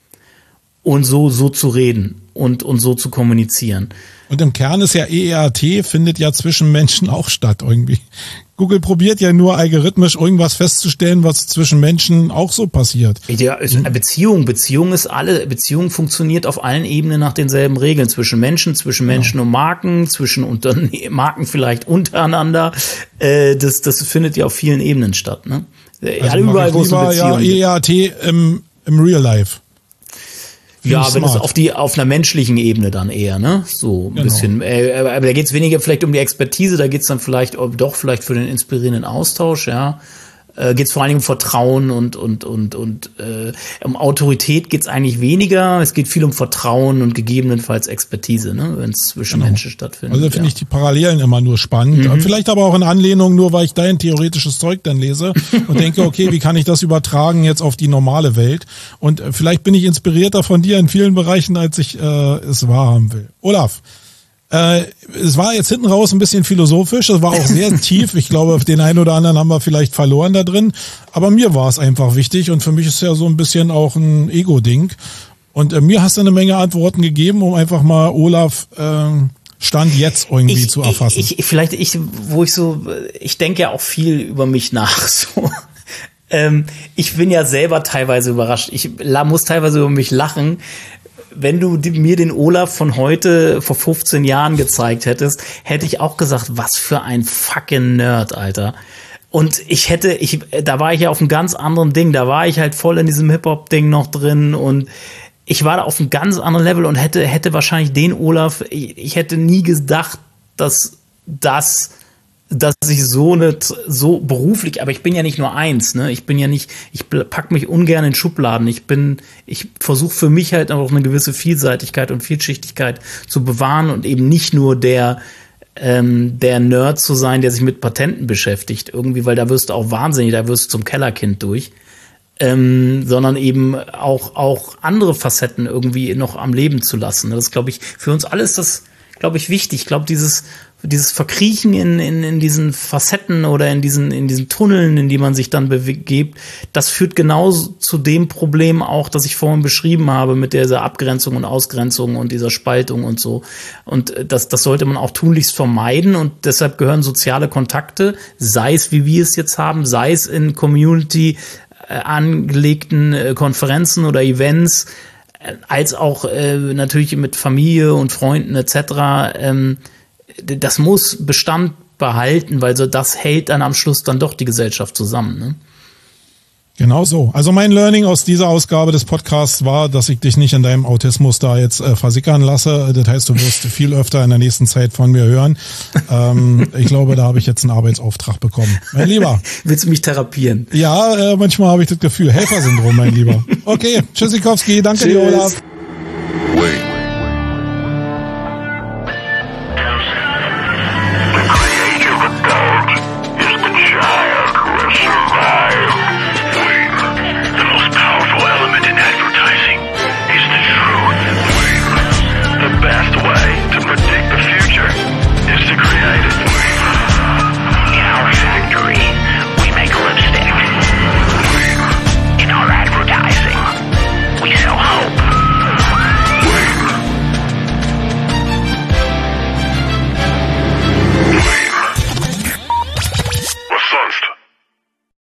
Und so, so zu reden und, und so zu kommunizieren. Und im Kern ist ja E E A T, findet ja zwischen Menschen auch statt irgendwie. Google probiert ja nur algorithmisch irgendwas festzustellen, was zwischen Menschen auch so passiert. Ja, Beziehung, Beziehung ist alle, Beziehung funktioniert auf allen Ebenen nach denselben Regeln. Zwischen Menschen, zwischen Menschen genau. und Marken, zwischen Unterne- Marken vielleicht untereinander. Äh, das, das findet ja auf vielen Ebenen statt, ne? Also alle überall, wo es eine Beziehung ja, E E A T im, im Real Life. Ja, wenn es auf die auf einer menschlichen Ebene dann eher, ne? So ein genau. bisschen. Äh, aber da geht es weniger vielleicht um die Expertise, da geht es dann vielleicht doch vielleicht für den inspirierenden Austausch, ja. Äh, geht es vor allen Dingen um Vertrauen und und und und äh, um Autorität geht es eigentlich weniger. Es geht viel um Vertrauen und gegebenenfalls Expertise, ne? Wenn es zwischen genau. Menschen stattfindet. Also finde ja. ich die Parallelen immer nur spannend. Mhm. Vielleicht aber auch in Anlehnung, nur weil ich dein theoretisches Zeug dann lese und denke, okay, wie kann ich das übertragen jetzt auf die normale Welt? Und äh, vielleicht bin ich inspirierter von dir in vielen Bereichen, als ich äh, es wahrhaben will. Olaf. Äh, es war jetzt hinten raus ein bisschen philosophisch, es war auch sehr tief. Ich glaube, den einen oder anderen haben wir vielleicht verloren da drin. Aber mir war es einfach wichtig und für mich ist es ja so ein bisschen auch ein Ego-Ding. Und äh, mir hast du eine Menge Antworten gegeben, um einfach mal Olaf äh, Stand jetzt irgendwie ich, zu erfassen. Ich, ich, vielleicht ich, wo ich so, ich denke ja auch viel über mich nach, so. ähm, ich bin ja selber teilweise überrascht. Ich muss teilweise über mich lachen. Wenn du mir den Olaf von heute vor fünfzehn Jahren gezeigt hättest, hätte ich auch gesagt, was für ein fucking Nerd, Alter. Und ich hätte, ich, da war ich ja auf einem ganz anderen Ding, da war ich halt voll in diesem Hip-Hop-Ding noch drin und ich war da auf einem ganz anderen Level und hätte, hätte wahrscheinlich den Olaf, ich, ich hätte nie gedacht, dass das, dass ich so eine, so beruflich, aber ich bin ja nicht nur eins, ne, ich bin ja nicht, ich pack mich ungern in Schubladen, ich bin, ich versuche für mich halt auch eine gewisse Vielseitigkeit und Vielschichtigkeit zu bewahren und eben nicht nur der, ähm, der Nerd zu sein, der sich mit Patenten beschäftigt, irgendwie, weil da wirst du auch wahnsinnig, da wirst du zum Kellerkind durch, ähm, sondern eben auch, auch andere Facetten irgendwie noch am Leben zu lassen. Das ist, glaube ich, für uns alles das, glaube ich, wichtig. Ich glaube, dieses dieses Verkriechen in, in, in diesen Facetten oder in diesen, in diesen Tunneln, in die man sich dann begibt, das führt genau zu dem Problem auch, das ich vorhin beschrieben habe, mit dieser Abgrenzung und Ausgrenzung und dieser Spaltung und so. Und das, das sollte man auch tunlichst vermeiden und deshalb gehören soziale Kontakte, sei es, wie wir es jetzt haben, sei es in Community äh, angelegten äh, Konferenzen oder Events, äh, als auch äh, natürlich mit Familie und Freunden et cetera, ähm, das muss Bestand behalten, weil so das hält dann am Schluss dann doch die Gesellschaft zusammen, ne? Genau so. Also mein Learning aus dieser Ausgabe des Podcasts war, dass ich dich nicht in deinem Autismus da jetzt äh, versickern lasse. Das heißt, du wirst viel öfter in der nächsten Zeit von mir hören. Ähm, ich glaube, da habe ich jetzt einen Arbeitsauftrag bekommen. Mein Lieber. Willst du mich therapieren? Ja, äh, manchmal habe ich das Gefühl. Helfersyndrom, mein Lieber. Okay, Tschüssikowski. Danke Tschüss. dir, Olaf. Wait.